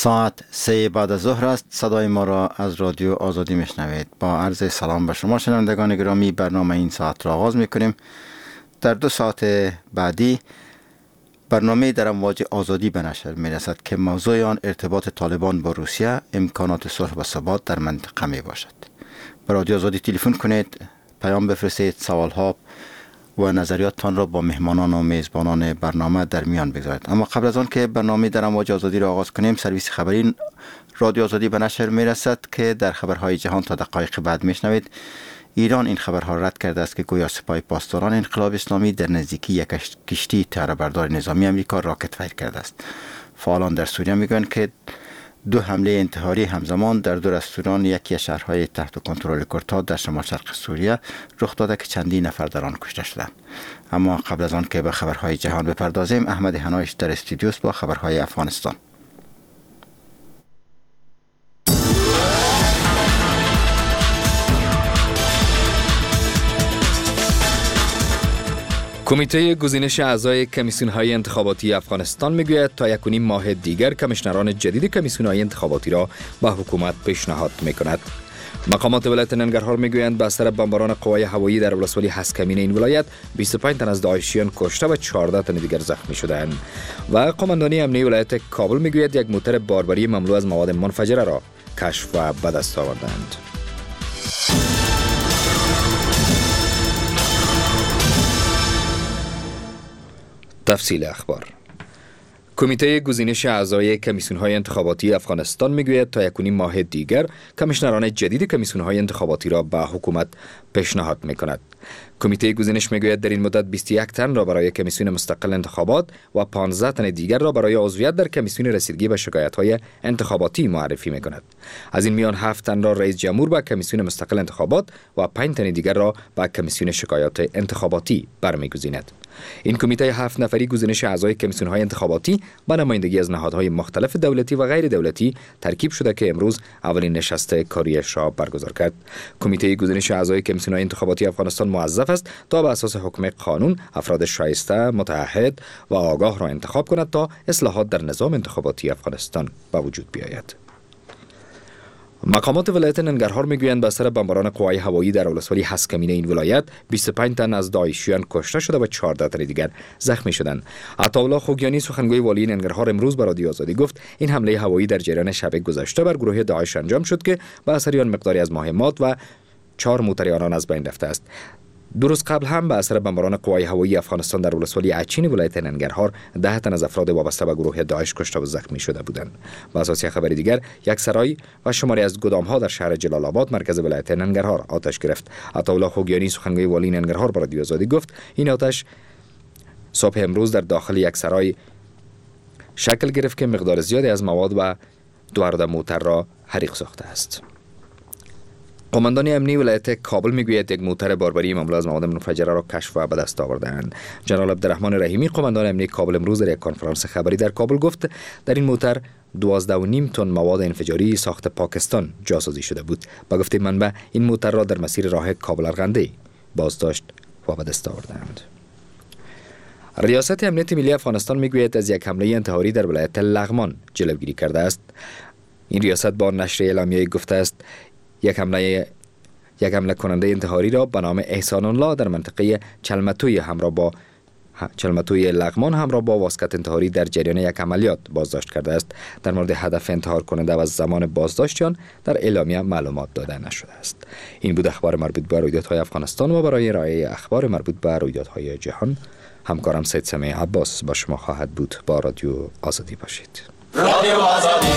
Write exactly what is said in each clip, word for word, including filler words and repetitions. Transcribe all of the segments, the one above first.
ساعت سه بعد از ظهر است. صدای ما را از رادیو آزادی میشنوید. با عرض سلام به شما شنوندگان گرامی، برنامه این ساعت را آغاز میکنیم. در دو ساعت بعدی برنامه در امواج آزادی به نشر میرسد که موضوع آن ارتباط طالبان با روسیه، امکانات صلح و ثبات در منطقه می باشد. به رادیو آزادی تلفن کنید، پیام بفرستید، سوال ها و نظریاتتان را با مهمانان و میزبانان برنامه در میان بگذارید. اما قبل از آن که برنامه در امواج آزادی را آغاز کنیم، سرویس خبری رادیو آزادی به نشر میرسد که در خبرهای جهان تا دقایق بعد میشنوید. ایران این خبرها رد کرده است که گویا سپاه پاسداران انقلاب اسلامی در نزدیکی یک کشتی طیاره‌بردار نظامی آمریکا راکت فایر کرده است. فعالان در سوریه میگویند که دو حمله انتحاری همزمان در دو رستوران یکی از شهرهای تحت کنترل کردها در شمال شرق سوریه رخ داده که چندین نفر در آن کشته شدند. اما قبل از آن که به خبرهای جهان بپردازیم، احمد حنایش در استودیو است با خبرهای افغانستان. کمیته گزینش اعضای کمیسیون‌های انتخاباتی افغانستان میگوید تا یک و نیم ماه دیگر کمیشنران جدید کمیسیون‌های انتخاباتی را به حکومت پیشنهاد میکند. مقامات ولایت ننگرهار میگویند به اثر بمباران قوای هوایی در ولسوالی هسکمین این ولایت بیست و پنج تن از داعشیان کشته و چهارده تن دیگر زخمی شدند. و قماندانی امنیه ولایت کابل میگوید یک موتر باربری مملو از مواد منفجره را کشف و به دست آوردند. تفصیل اخبار. کمیته گزینش اعضای کمیسیون‌های انتخاباتی افغانستان میگوید تا یک و نیم ماه دیگر کمیشنران جدید کمیسیون‌های انتخاباتی را به حکومت پیشنهاد میکند. کمیته گزینش میگوید در این مدت بیست و یک تن را برای کمیسیون مستقل انتخابات و پانزده تن دیگر را برای عضویت در کمیسیون رسیدگی به شکایت‌های انتخاباتی معرفی میکند. از این میان هفت تن را رئیس جمهور به کمیسیون مستقل انتخابات و پنج تن دیگر را به کمیسیون شکایات انتخاباتی برمیگزیند. این کمیته هفت نفری گزینش اعضای کمیسیون‌های انتخاباتی با نمایندگی از نهادهای مختلف دولتی و غیر دولتی ترکیب شده که امروز اولین نشست کاریش را برگزار کرد. کمیته گزینش اعضای کمیسیون‌های انتخاباتی افغانستان موظف است تا به اساس حکم قانون افراد شایسته، متعهد و آگاه را انتخاب کند تا اصلاحات در نظام انتخاباتی افغانستان به وجود بیاید. مقامات ولایت ننگرهار میگویند به اثر بمباران قوای هوایی در ولسوالی هسکمین این ولایت بیست و پنج تن از داعشیان کشته شده و چهارده تن دیگر زخمی شدند. عطاالله خوگیانی سخنگوی والی ننگرهار امروز به رادیو آزادی گفت این حمله هوایی در جریان شب گذشته بر گروه داعش انجام شد که به اثر آن مقداری از مهمات و چهار موتر آنان از بین رفته است. دو روز قبل هم به اثر بمباران قوای هوایی افغانستان در ولسوالی اچین ولایت ننگرهار ده تن از افراد وابسته به گروه داعش کشته و زخمی شده بودند. به اساس خبر دیگر یک سرای و شماری از گدام‌ها در شهر جلال آباد مرکز ولایت ننگرهار آتش گرفت. عطاالله خوگیانی سخنگوی والی ننگرهار به رادیو آزادی گفت این آتش صبح امروز در داخل یک سرای شکل گرفت که مقدار زیادی از مواد و دو موتر را حریق ساخته است. قماندانی امنیه ولایت کابل میگوید یک موتر باربری مملو از مواد منفجره را کشف و به دست آوردند. جنرال عبدالرحمن رحیمی قماندان امنیه کابل امروز در یک کنفرانس خبری در کابل گفت در این موتر دوازده و نیم تن مواد انفجاری ساخت پاکستان جاسازی شده بود. با گفته منبع این موتر را در مسیر راه کابل ارغنده بازداشت و به دست آوردند. ریاست امنیت ملی افغانستان میگوید از یک حمله انتحاری در ولایت لغمان جلوگیری کرده است. این ریاست با نشر اعلامیه گفته است یک حمله یک حمله کننده انتحاری را به نام احسان الله در منطقه چلمتوی همراه با چلمتوی لغمان همراه با واسکت انتحاری در جریان یک عملیات بازداشت کرده است. در مورد هدف انتحار کننده و زمان بازداشتیان در اعلامیه معلومات داده نشده است. این بود اخبار مربوط به رویدادهای افغانستان و برای ارائه اخبار مربوط به رویدادهای جهان همکارم سید سمیع عباس با شما خواهد بود. با رادیو آزادی باشید. رادیو آزادی.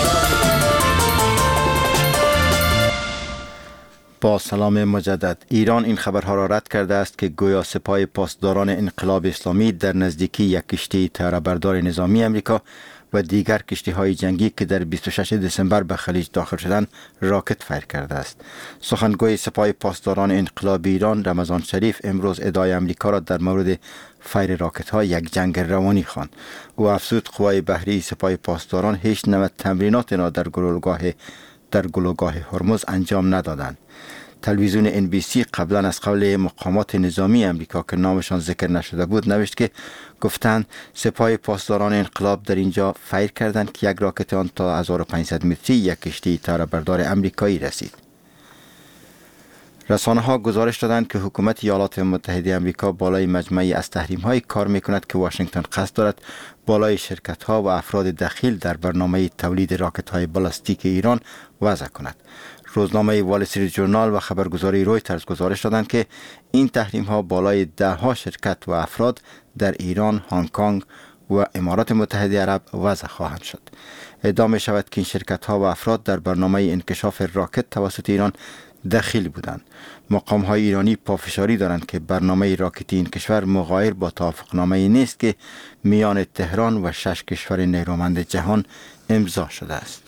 با سلام مجدد. ایران این خبرها را رد کرده است که گویا سپاه پاسداران انقلاب اسلامی در نزدیکی یک کشتی طیاره‌بردار نظامی آمریکا و دیگر کشتی‌های جنگی که در بیست و ششم دسامبر به خلیج داخل شدند راکت فایر کرده است. سخنگوی سپاه پاسداران انقلاب ایران رمضان شریف امروز ادعای آمریکا را در مورد فایر راکت‌ها یک جنگ روانی خواند. او افزود قوای بحری سپاه پاسداران هیچ نوع تمرینات را در گلوله‌گاه در گلوله‌گاه هرمز انجام ندادند. تلویزیون ان بی سی قبلا از قول مقامات نظامی امریکا که نامشان ذکر نشده بود نوشت که گفتند سپاه پاسداران انقلاب در اینجا فیر کردند که یک راکت آن تا هزار و پانصد متری یک کشتی تیره‌بردار امریکایی رسید. رسانه ها گزارش دادند که حکومت ایالات متحده آمریکا بالای مجموعی از تحریم های کار میکند که واشنگتن قصد دارد بالای شرکت ها و افراد دخیل در برنامه تولید راکت های بالستیک ایران وضع کند. روزنامه وال استریت ژورنال و خبرگزاری رویترز گزارش دادند که این تحریم ها بالای ده ها شرکت و افراد در ایران، هنگ کنگ و امارات متحده عرب وضع خواهند شد. ادعا می شود که این شرکت ها و افراد در برنامه انکشاف راکت توسط ایران دخیل بودند. مقام های ایرانی پافشاری دارند که برنامه راکتی این کشور مغایر با توافقنامه نیست که میان تهران و شش کشور نیرومند جهان امضا شده است.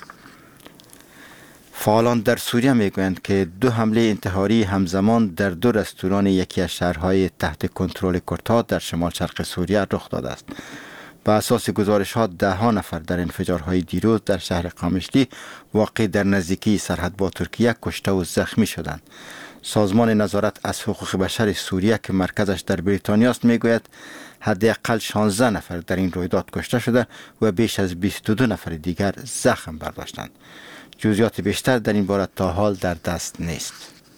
فعالان در سوریه میگویند که دو حمله انتحاری همزمان در دو رستوران یکی از شهرهای تحت کنترل کردها در شمال شرق سوریه رخ داده است. بر اساس گزارش ها ده ها نفر در انفجارهای دیروز در شهر قامشلی واقع در نزدیکی سرحد با ترکیه کشته و زخمی شدند. سازمان نظارت از حقوق بشر سوریه که مرکزش در بریتانیا است میگوید حداقل شانزده نفر در این رویداد کشته شده و بیش از بیست و دو نفر دیگر زخم برداشتند. جزئیات بیشتر در این باره تا حال در دست نیست.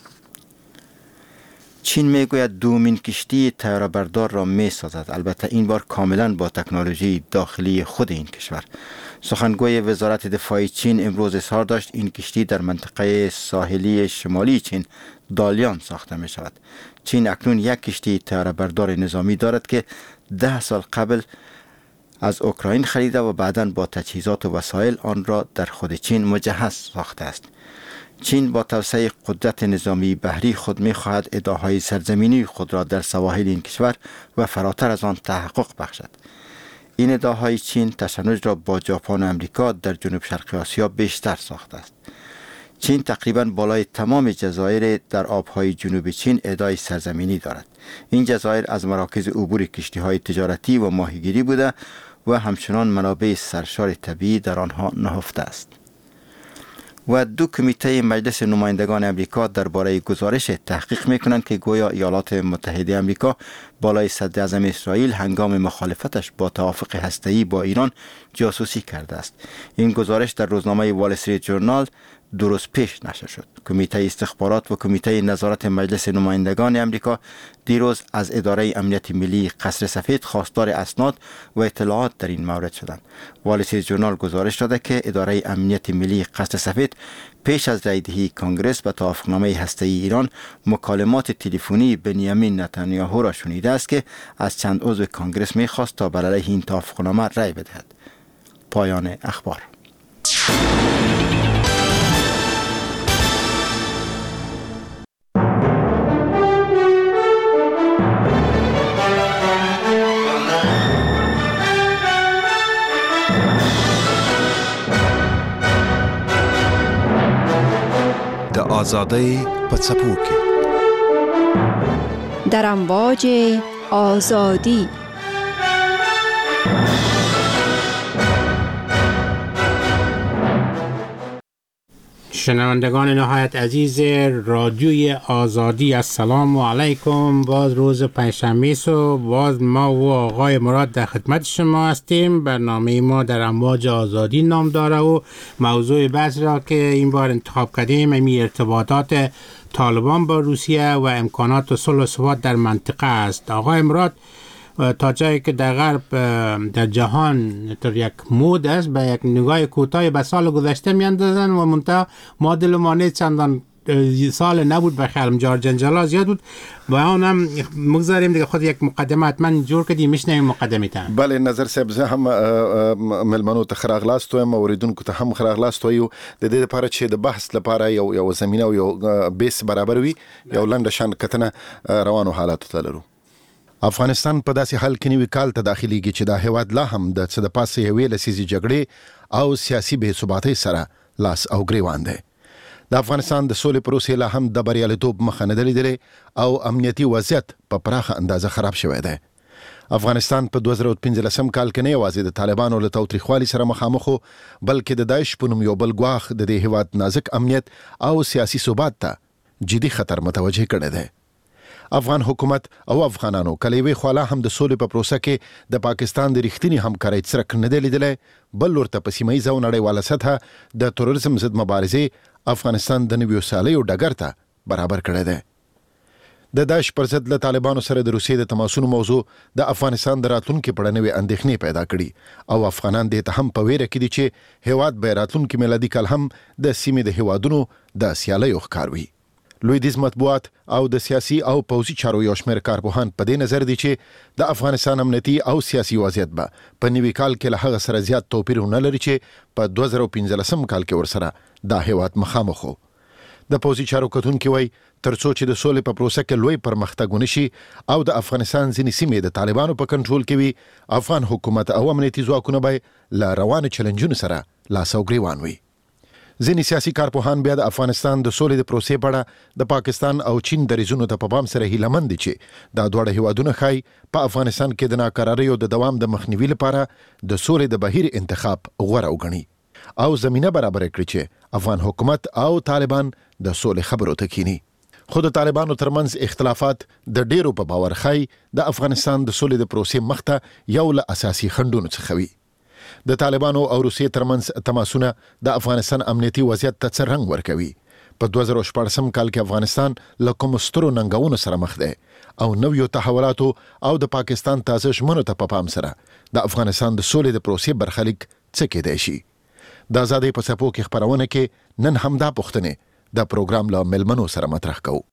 چین میگوید دومین کشتی طیاره‌بردار را می سازد، البته این بار کاملا با تکنولوژی داخلی خود این کشور. سخنگوی وزارت دفاع چین امروز اظهار داشت این کشتی در منطقه ساحلی شمالی چین دالیان ساخته می شود. چین اکنون یک کشتی طیاره‌بردار نظامی دارد که ده سال قبل از اوکراین خریده و بعداً با تجهیزات و وسایل آن را در خود چین مجهز ساخته است. چین با توسعه قدرت نظامی بحری خود می‌خواهد ادعاهای سرزمینی خود را در سواحل این کشور و فراتر از آن تحقق بخشد. این ادعاهای چین تشنج را با ژاپن و امریکا در جنوب شرق آسیا بیشتر ساخته است. چین تقریباً بالای تمام جزایر در آبهای جنوب چین ادعای سرزمینی دارد. این جزایر از مراکز عبور کشتی‌های تجارتی و ماهیگیری بوده و همچنان منابع سرشار طبیعی در آنها نهفته است. و دو کمیته مجلس نمایندگان امریکا درباره گزارش تحقیق میکنند که گویا ایالات متحده امریکا بالای صدر اعظم اسرائیل هنگام مخالفتش با توافق هسته‌ای با ایران جاسوسی کرده است. این گزارش در روزنامه وال استریت ژورنال دو روز پیش نشر شد. کمیته استخبارات و کمیته نظارت مجلس نمایندگان امریکا دیروز از اداره امنیت ملی قصر سفید خواستار اسناد و اطلاعات در این مورد شدند. وال استریت ژورنال گزارش داده که اداره امنیت ملی قصر سفید پیش از رایدهی کنگرس به توافقنامه هسته‌ای ایران مکالمات تلفنی بنیامین نتانیاهو را شنیده است که از چند عضو کنگرس می‌خواست تا بر علیه این توافقنامه رای بدهد. پایان اخبار. آزادی په څپو کې در امواج آزادی. شنوندگان نهایت عزیز رادیوی آزادی، السلام علیکم. باز روز پنجشنبه صبح باز ما و آقای مراد در خدمت شما هستیم. برنامه ما در امواج آزادی نام داره و موضوع بحث را که این بار انتخاب کردیم امی ارتباطات طالبان با روسیه و امکانات صلح و ثبات در منطقه است. آقای مراد، تا جایی که در غرب در جهان در یک مود است به یک نگاه کوتاه به سال گذشته میاندازن و منتها معادل مانع چندان سال نبود، به خیالم جار جنجالا زیاد بود. با اون هم مگذاریم دیگه، خود یک مقدمه حتما جور کردی، میشنویم مقدمه تان. بله نظر صاحب، زه هم ملمنو ته خراغلاست وایم، اوریدونکو ته هم خراغلاست وایو. د دې لپاره چې د بحث لپاره یو یو زمينه او یو بیس برابر وي، یو لنډه شان کتنه روانو حالات ته لرو. افغانستان په داسې حال کې نیوي کال ته داخليږي چې دا هیواد لا هم د څه د پاسې یوې لسیزې جګړې او سیاسي بې ثباتۍ سره لاس او ګریوان دی. د افغانستان د سولې پروسې لا هم د بریالیتوب مخه نه ده لیدلې او امنیتي وضعیت په پراخه اندازه خراب شوی دی. افغانستان په دوه زره پنځلسم کال کې نه یوازې د طالبانو له تاوتریخوالي سره مخامخ و، بلکې د داعش په نوم یو بل ګواښ د دې هیواد نازک امنیت او سیاسي ثبات ته جدي خطر متوجه کړی دی. افغان حکومت او افغانانو کلیوي خواله هم د سولې په پروسه کې د پاکستان د رښتینی همکارۍ څرک نه دی لیدلی، بل ورته په سیمه ییزه او نړیواله سطحه د تروریزم ضد مبارزې افغانستان د نویو سالیو ډګر ته برابر کړی دی. د داعش پر ضد له طالبانو سره د روسیې د تماسونو موضوع د افغانستان د راتلونکي په اړه نوې اندېښنې پیدا کړي او افغانان دې ته هم په ویره کې دي چې هیواد به راتلونکي میلادي کال هم د سیمې د هیوادونو د سیالیو ښکار وي. لویدیز مطبوعات او د سیاسي او پوځي چارو یو شمېر کارپوهان په دې نظر دي چې د افغانستان امنیتي او سیاسي وضعیت به په نوي کال کې له هغه سره زیات توپیر نه لري چې په دوه زره پنځلسم کال کې ورسره دا هیواد مخامخ و. د پوځي چارو کتونکي وایي ترڅو چې د سولې په پروسه کې لوی پرمختګ ونشي او د افغانستان ځینې سیمې د طالبانو په کنټرول کې وي، افغان حکومت او امنیتي ځواکونه به له روانو چلنجونو سره لاس او ګریوان وي. ځینې سیاسي کارپوهان بیا د افغانستان د سولې د پروسې په اړه د پاکستان او چین دریځونو ته په پام سره هیله مند دي چې دا دواړه هیوادونه ښایي په افغانستان کې د ناکراریو د دوام د مخنیوي لپاره د سولې د بهیر انتخاب غوره وګڼي او زمینه برابر کړي چې افغان حکومت او طالبان د سولې خبرو ته کینی. خو د طالبانو ترمنځ اختلافات د ډیرو په باور ښایي د افغانستان د سولې د پروسې مخته یو له اساسي خنډونو څخه وي. د طالبانو او روسیې ترمنځ تماسونه د افغانستان امنیتي وضعیت ته څه رنګ ورکوي. په دوه زره شپاړسم کال کې افغانستان له کوم سترو ننګونو سره مخ دی او نویو تحولاتو او د پاکستان تازه ژمنو ته په پام سره د افغانستان د سولې د پروسې برخلیک څه کېدای شي. د ازادۍ په څپو کې خپرونه کې نن همدا پوښتنې د پروګرام له ملمنو سره مطرح کوو.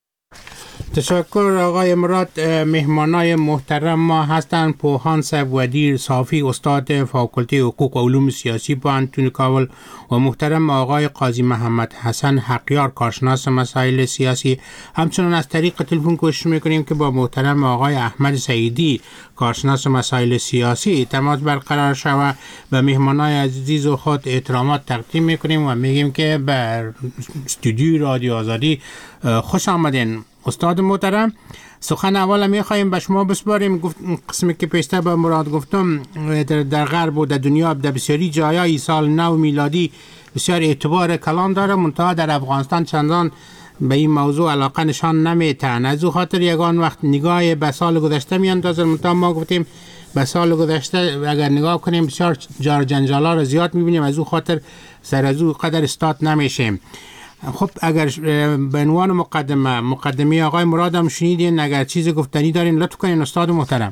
تشکر آقای مراد. مهمانای محترم ما هستند پوهان صاحب ودیر صافی استاد فاکولته حقوق و علوم سیاسی پانتون کابل و محترم آقای قاضی محمد حسن حقیار کارشناس مسائل سیاسی. همچنان از طریق تلفن کوشش میکنیم که با محترم آقای احمد سعیدی کارشناس مسائل سیاسی تماس برقرار شود. به مهمانای عزیز و خود احترامات تقدیم میکنیم و میگیم که بر استودیوی رادیو آزادی خوش آمدین. استاد محترم، سخن اول میخوایم به شما بسپاریم. گفت قسمی که پیشتر به مراد گفتم در, در غرب و در دنیا در بسیاری جایای سال نو میلادی بسیار اعتبار کلام داره، منتها در افغانستان چندان به این موضوع علاقه نشان نمیتن. از او خاطر یگان وقت نگاه به سال گذشته میاندازن، منتها ما گفتیم به سال گذشته اگر نگاه کنیم بسیار جار جنجالا رو زیاد میبینیم، از او خاطر سر از او قدر استاد نمیشیم. خب اگر به عنوان مقدمه مقدمه آقای مراد هم شنیدین، اگر چیز گفتنی دارین لطف کنین استاد محترم.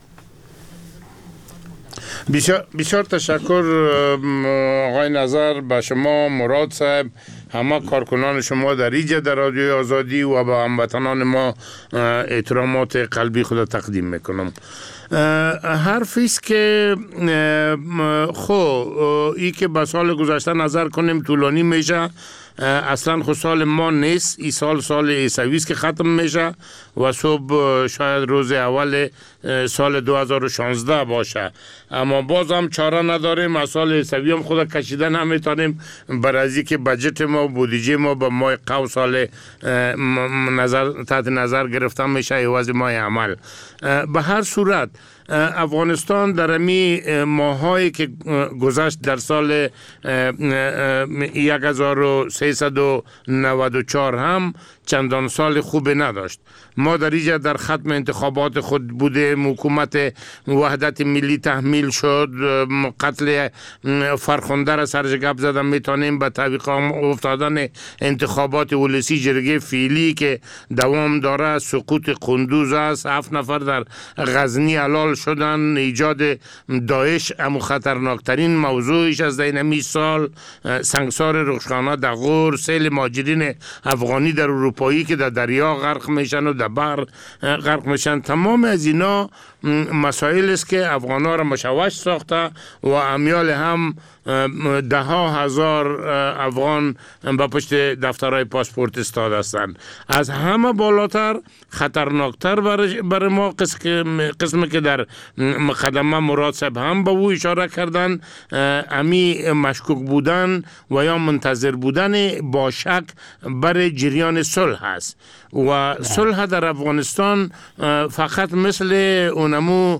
بسیار بسیار تشکر آقای نظر، به شما مراد صاحب، همه کارکنان شما در اینجا در رادیوی آزادی و به هموطنان ما احترامات قلبی خود تقدیم میکنم. حرفی است که خو ای که به سال گذشته نظر کنیم طولانی میشه، اصلا خود سال ما نیست، این سال سال عیسوی است که ختم میشه و صبح شاید روز اول سال دو هزار و شانزده باشه، اما باز هم چاره نداریم، از سال عیسوی هم خود کشیده نمیتونیم برای که بجت ما و بودجه ما به ماه قو سال نظر تحت نظر گرفتن میشه عوض ماه عمل. به هر صورت افغانستان در امی ماهایی که گذشت در سال هزار و سیصد و نود و چهار هم چندان سال خوب نداشت. ما در اینجا در ختم انتخابات خود بودیم، حکومت وحدت ملی تحمیل شد، قتل فرخنده را سرجگب زدن میتونیم، به تعویق افتادن انتخابات ولسی جرگه فعلی که دوام داره، سقوط قندوز است، هفت نفر در غزنی علال شدن، ایجاد داعش امو خطرناکترین موضوعش از این سال، سنگسار رخشانه در غور، سیل مهاجرین افغانی در اروپایی که در دریا غرق میشن و در بحر غرق میشن. تمام از اینا مسائل است که افغان‌ها را مشوش ساخته و امیال هم ده ها هزار افغان با پشت دفترهای پاسپورت استاد هستند. از همه بالاتر خطرناکتر برای ما قسم که در در مقدمه مراد صاحب هم به او اشاره کردن، امی مشکوک بودن و یا منتظر بودن با شک بر جریان صلح است و صلح در افغانستان فقط مثل اونمو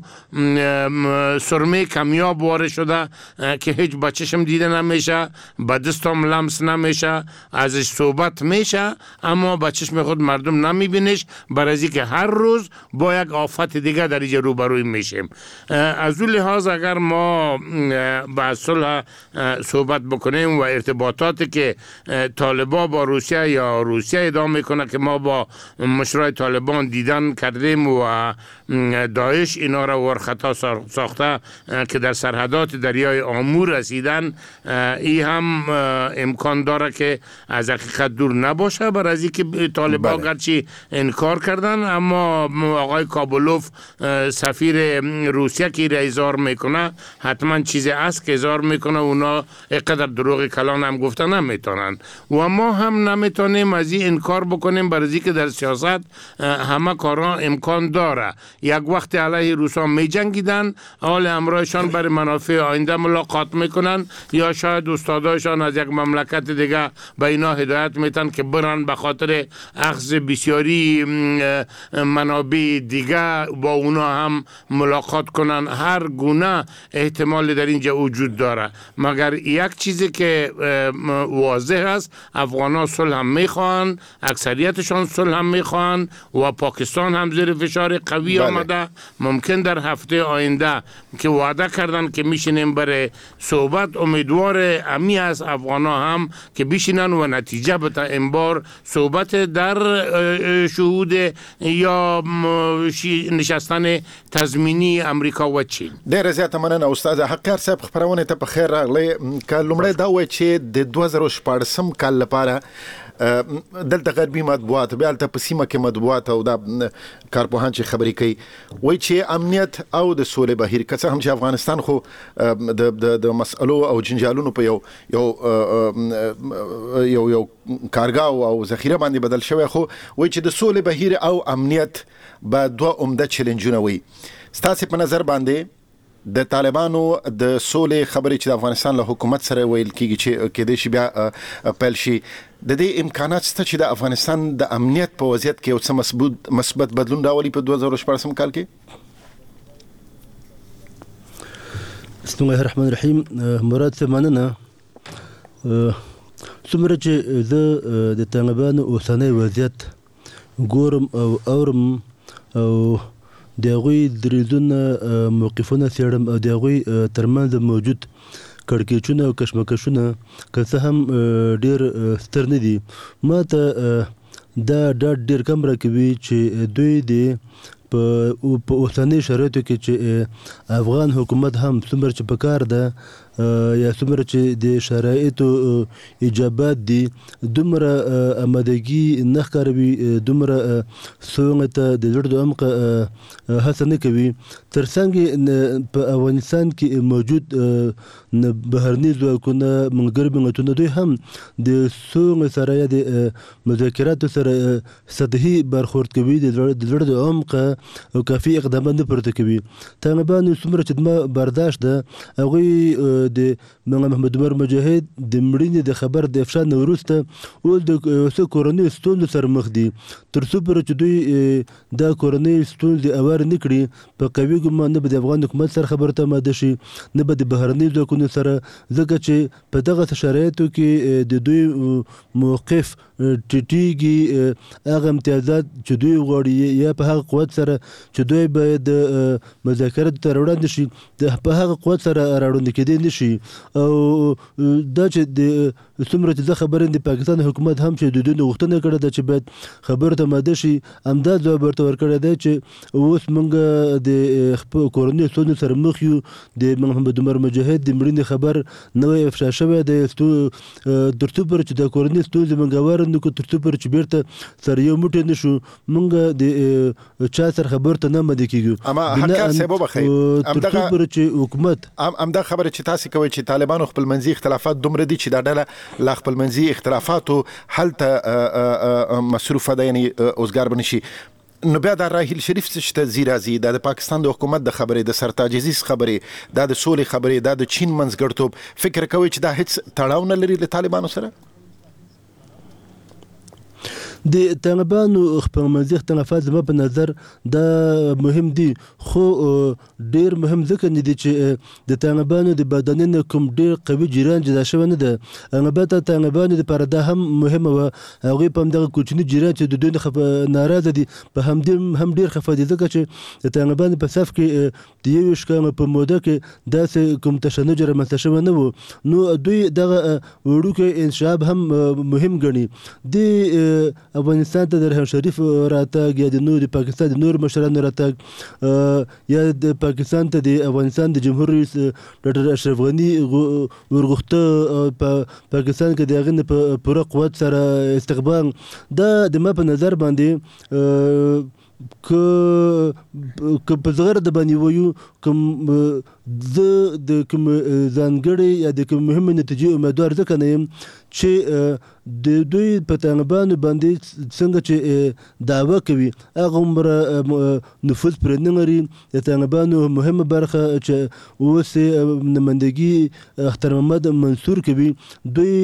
سرمه کمیاب وارد شده که هیچ با چشم دیده نمیشه، با دستم لمس نمیشه، ازش صحبت میشه اما با چشم خود مردم نمیبینش، برای اینکه هر روز با یک آفت دیگه در اینجا روبروی میشیم. از اون لحاظ اگر ما با صلح صحبت بکنیم و ارتباطاتی که طالبان با روسیه یا روسیه ادامه میکنه که ما با مشرای طالبان دیدن کردیم و داعش اینا را ورخطا ساخته که در سرحدات دریای آمو رسیدن، این هم امکان داره که از حقیقت دور نباشه، برای از اینکه طالبان گرچه انکار کردن اما آقای کابولوف سفیر روسیه که را اظهار میکنه حتما چیزی است که اظهار میکنه، اونا اقدر دروغ کلان هم گفته نمیتونن و ما هم نمیتونیم از این انکار بکنیم، برای اینکه در سیاست همه کارا امکان داره. یک وقت علیه روسا می جنگیدن، حال امرایشان برای منافع آینده ملاقات میکنن یا شاید استادایشان از یک مملکت دیگه به اینا هدایت میتن که برن به خاطر اخذ بسیاری منابع دیگه با اونا هم ملاقات کنن. هر گونه احتمال در اینجا وجود داره، مگر یک چیزی که واضح است، افغانا صلح هم میخوان، اکثریتشان صلح هم میخوان و پاکستان هم زیر فشار قوی بله. آمده. ممکن در هفته آینده که وعده کردن که میشینیم برای صحبت، امیدوار امی از افغانا هم که بشینن و نتیجه بده این بار صحبت در شهود یا نشستن تضمینی امریکا و چین. ډیره زیاته مننه استاد حقیار صاحب، خبرونه ته په خیر راغلی. که لومړی دا وایي چې د دوه زره شپاړسم کال لپاره دلته غربي مطبوعات بیا هلته په سیمه کې مطبوعات او دا کارپوهان چې خبرې کوي وایي چې امنیت او د سولې بهیر که څه هم چې افغانستان خو د د مسئلو او جنجالونو په یو یو یو یو کارګاه او ذخیره باندې بدل شوی، خو وایي چې د سولې بهیر او امنیت به دوه عمده چیلنجونه وي. ستاسې په نظر باندې د طالبانو د سولې خبرې چې د افغانستان له حکومت سره ویل کیږي چې کېدای شي بیا پیل شي، د دې امکانات شته چې د افغانستان د امنیت په وضعیت کې یو څه مثبت بدلون راولي په دوه زره شپاړسم کال کې؟ بسم الله الرحمن الرحیم. مراد صاحب مننه. څومره چې زه د طالبانو اوسنی وضعیت ګورم او اورم او د هغوی دریځونه موقفونه څېړم او د هغوی ترمنځ موجود کړکېچونه او کشمکشونه که څه هم ډېر ستر نه دي، ما ته دا ډاډ ډېر کم راکوي چې دوی د په اوسنۍ شرایطو کې چې افغان حکومت هم څومره چې په کار ده یا څومره چې د شرایطو ایجابات دي دومره آمادګي نه ښکاروي، دومره سولې ته د زړه د عمقه هڅه نه کوي. تر څنګ په افغانستان کې موجود بهرني ځواکونه ملګري ملتونه دوی هم د سولې سره یا د مذاکراتو سره سطحي برخورد کوي، د زړه د عمقه او کافي اقدامات نه پورته کوي. طالبانو څومره چې زما برداشت ده هغوی د محمد عمر مجاهد د مړینې د خبر د افشا نه وروسته اوس د څه کورنیو ستونزو سره مخ دي، تر څو پورې چې دوی دا کورنۍ ستونزې اوار نه کړي په قوي ګمان نه به د افغان حکومت سره خبرو ته آماده شي نه به د بهرني ځواکونو سره، ځکه چې په دغه شرایطو کې د دوی موقف ټیټیږي. هغه امتیازات چې دوی غواړي یا په هغه قوت سره چې دوی باید د مذاکراتو ته راوړاندې شي په هغه قوت سره راوړاندې کېدی نه شي. او دا چې د څومره چې زه خبر یم د پاکستان حکومت هم چې د دوی نه غوښتنه کړې ده چې باید خبرو ته آماده شي، همدا ځواب ورته ورکړی دی چې اوس موږ د خپلو کورنیو ستونزو سره مخ یو، د محمد عمر مجاهد د مړینې خبر نوی افشا شوی دی، تر څو پورې چې د کورنۍ ستونزې موږ هواره نه کړو، تر څو پورې چې بیرته سره یو موټی نه شو موږ د چا سره خبرو ته نه آماده کېږو. اما حقیار صاحب وبخئ، تر څو پورې چې حکومت همدا خبره چې تاسو کوئ چې طالبانو خپل منځي اختلافات دومره دي چې دا ډله لا خپل منځي اختلافاتو حل ته مصروفه ده، یعنی اوسګار بنشي. نو بیا د راهیل شریف څه ته زی راځي د پاکستان د حکومت د خبرې د سرتاج عزیز خبرې د سولې خبرې د چین منځګړتوب فکر کوي چې دا هیڅ تړاو نه لري له طالبانو سره د طالبانو خپل منځي اختلافات زما په نظر دا مهم دي خو ډیر مهم ځکه نه دي چې د طالبانو د بدنن کوم ډیر قوي جیران جدا شوی نه ده البته طالبانو د پرده هم مهمه و هغه په دغه کوچنی جیران چې د دوی نه ناراضه دي په هم دي هم ډیر خفه دي ځکه چې د طالبانو په صف کې د یو شکل په موده کې داسې کوم تشنج رامنځته شوی نه و نو دوی دغه وړوکی انشاب هم مهم ګڼي د افغانستان ته د رحم شریف راتګ یا د نور د پاکستان د نور مشرانو راتګ یا د پاکستان ته د افغانستان د جمهور رئیس ډاکټر اشرف غني ورغښته په پاکستان کې د هغې په پوره قوت سره استقبال دا د ما په نظر باندې که که په زغره د باندې وایو کوم زه د کوم ځانګړې یا د کوم مهمې نتیجې امیدوار ځکه نه یم چې د دوی په طالبانو باندې څنګه چې دعوه کوي هغه عمره نفوذ پرې نه لري د طالبانو مهمه برخه چې اوس نمایندګي اختر محمد منصور کوي دوی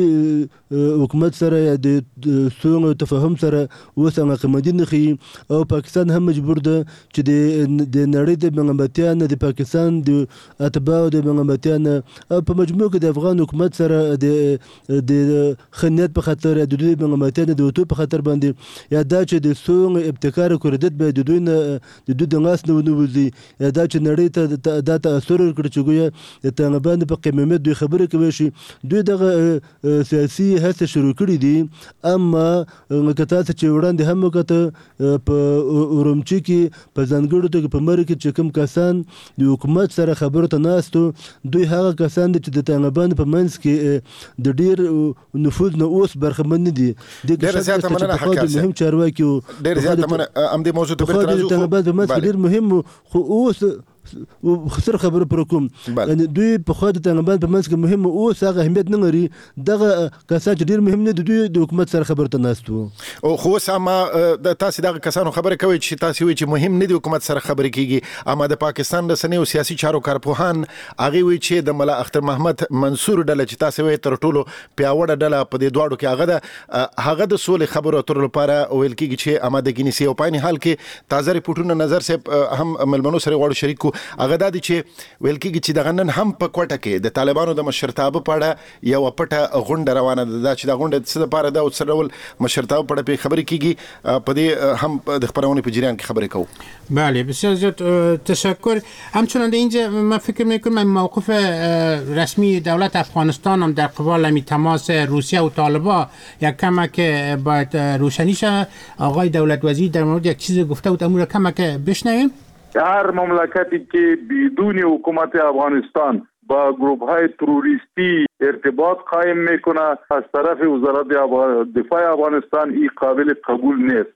حکومت سره یا د سولې او تفاهم سره اوس علاقمندي نه ښیي او پاکستان هم مجبور ده چې د نړۍ د ملامتیا نه د پاکستان د اتباعو د ملامتیا نه او په مجموع کې د افغان حکومت سره د د خنیت په خاطر د دوی ملامتیا نه د وتو په خاطر باندې یا دا چې د سولې ابتکار کوردت به د دوی نه د دوی د لاس نه ونوځي یا دا چې نړۍ ته دا تاثیر ورکړي چې ګویا د طالبانو په قیمت دوی خبرې کوي شي دوی دغه سیاسي هڅه شروع کړې دي اما لکه تاسو چې وړاندې هم وکړه په اورمچي کې په ځانګړو توګه په مر کې چې کوم کسان د حکومت سره خبرو ته ناستو دوی هغه کسان دي چې د طالبانو په منځ کې د ډیر نفوذ نه اوس برخمن دي د ډیر زیاته مننه حکایت مهم چارواکي ډیر زیاته مننه ام دې موضوع ته راځو خو طالبان په منځ ډیر مهم خو اوس خسر خبره پر کوم یعنی دوی په خو د طالبان په منځ کې مهم او هغه اهمیت نه لري دغه کسان چې ډیر مهم نه دي دوی د حکومت سره خبرته ناستو او خو سم د تاسو دغه کسانو خبره کوي چې تاسو وی چې مهم نه دي حکومت سره خبرې کیږي اما د پاکستان د سنې او سیاسي چارو کارپوهان هغه وی چې د ملا اختر محمد منصور ډله چې تاسو وی تر ټولو پیاوړه ډله په دې دواړو کې هغه د هغه د سولې خبرو اترو لپاره ویل کیږي چې آمادګي نیسي او په عین حال کې تازه ریپورتونه نظر سه هم ملمنو سره غواړو شریکو هغه د چې ویل کېږي چې دغه نن هم په کوټه کې د طالبانو د مشرتابه په اړه یو پټه غونډه روانه ده چې دا غونډه څه لپاره ده او څه ډول مشرتابه په اړه خبرې کیږي په دې هم د خبرونه په جریان کې خبرې کوو بله بسیار زیاد تشکر همچنان اینجا من فکر میکنم موقف رسمی دولت افغانستان هم در قبال می تماس روسیه و طالبان یک کمک باید روشنی شه آقای دولت وزیر در مورد یک چیز گفته بود امور کمک بشنویم هر مملکتی که بدون حکومت افغانستان با گروه های تروریستی ارتباط قائم میکنه از طرف وزارت دفاع افغانستان این قابل قبول نیست.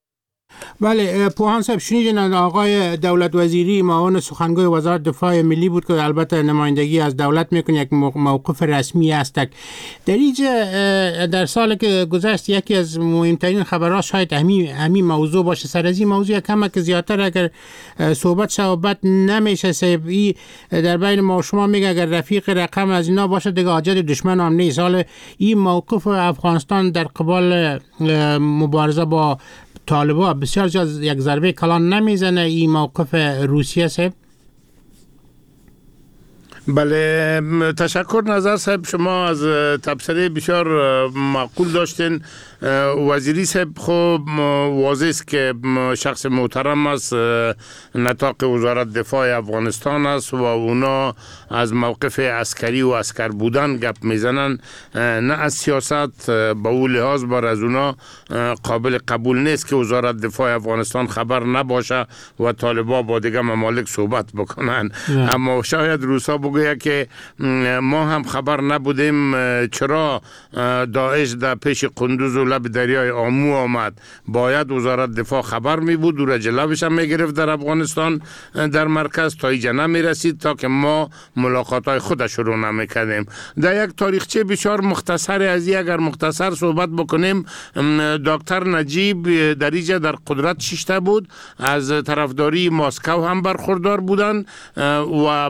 بله پوهان صاحب شنیدین آقای دولت وزیری معاون سخنگوی وزارت دفاع ملی بود که البته نمایندگی از دولت میکنه یک موقف رسمی است در اینجا در سال که گذشت یکی از مهمترین خبرها شاید همین همین موضوع باشه سر از این موضوع کم که زیادتر اگر صحبت صحبت نمیشه سبی در بین ما شما میگه اگر رفیق رقم از اینا باشه دیگه حاجت دشمن هم نیست حالا این موقف افغانستان در قبال مبارزه با طالبان بسیار جز یک ضربه کلان نمیزنه این موقف روسیه صاحب؟ بله تشکر نظر صاحب شما از تبصره بسیار معقول داشتین وزیری صاحب خب واضح است که شخص محترم است نطاق وزارت دفاع افغانستان است و اونا از موقف عسکری و عسکر بودن گپ میزنن نه از سیاست به اون لحاظ بر از اونا قابل قبول نیست که وزارت دفاع افغانستان خبر نباشه و طالبان با دیگه ممالک صحبت بکنن اما شاید روسا بگوید که ما هم خبر نبودیم چرا داعش در پیش قندوز و لب دریای آمو آمد. باید وزارت دفاع خبر می بود و جلوش هم می گرفت در افغانستان در مرکز تا اینجا نمی رسید تا که ما ملاقات های خود شروع نمی کردیم. در یک تاریخچه بسیار مختصر از این اگر مختصر صحبت بکنیم، دکتر نجیب در اینجا در قدرت شیشته بود، از طرفداری ماسکو هم برخوردار بودند و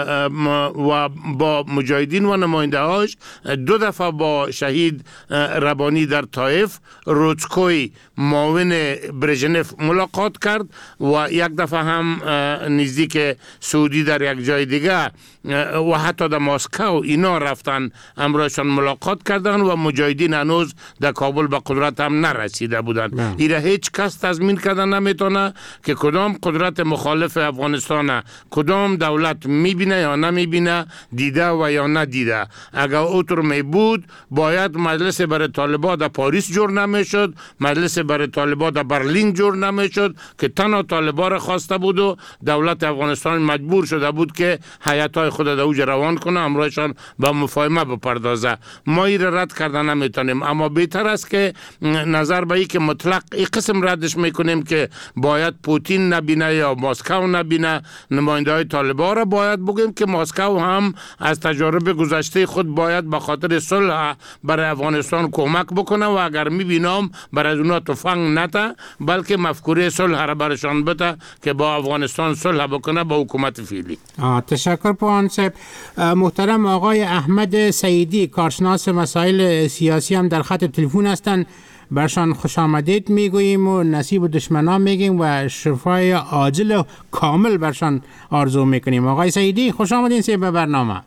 و با مجاهدین و نماینده هاش دو دفعه با شهید ربانی در طائف، روچکوی معاون برژنف ملاقات کرد و یک دفعه هم نزدیک سعودی در یک جای دیگه و حتی در ماسکو اینا رفتن امروزشان ملاقات کردن و مجاهدین هنوز در کابل به قدرت هم نرسیده بودن. ایره هیچ کس تضمین کردن نمیتونه که کدام قدرت مخالف افغانستان کدام دولت میبینه یا نمیبینه، دیده و یا ندیده. اگر اوتر می بود باید مجلس برای طالبان در پاریس جور نمیشد، مجلس برای طالبان در برلین جور نمیشد که تنها طالبان را خواسته بود و دولت افغانستان مجبور شده بود که هیئت‌های خود در اوج روان کنه، امروزشان به مفاهمه بپردازه. ما این رد کردن نمیتونیم، اما بهتر است که نظر به این که مطلق این قسم ردش میکنیم که باید پوتین نبینه یا ماسکو نبینه نماینده های طالبان را، باید بگیم که ماسکو هم از تجارب گذشته خود باید به خاطر صلح برای افغانستان کمک بکنه و اگر میبینم برای اونا تفنگ نته بلکه مفکوره صلح را برشان بده که با افغانستان صلح بکنه با حکومت فعلی. تشکر پوان صاحب. محترم آقای احمد سعیدی، کارشناس مسائل سیاسی هم در خط تلفن هستند. برشان خوش آمدید میگوییم و نصیب و دشمنان میگیم و شفای عاجل و کامل برشان آرزو میکنیم. آقای سعیدی خوش آمدین سی به برنامه.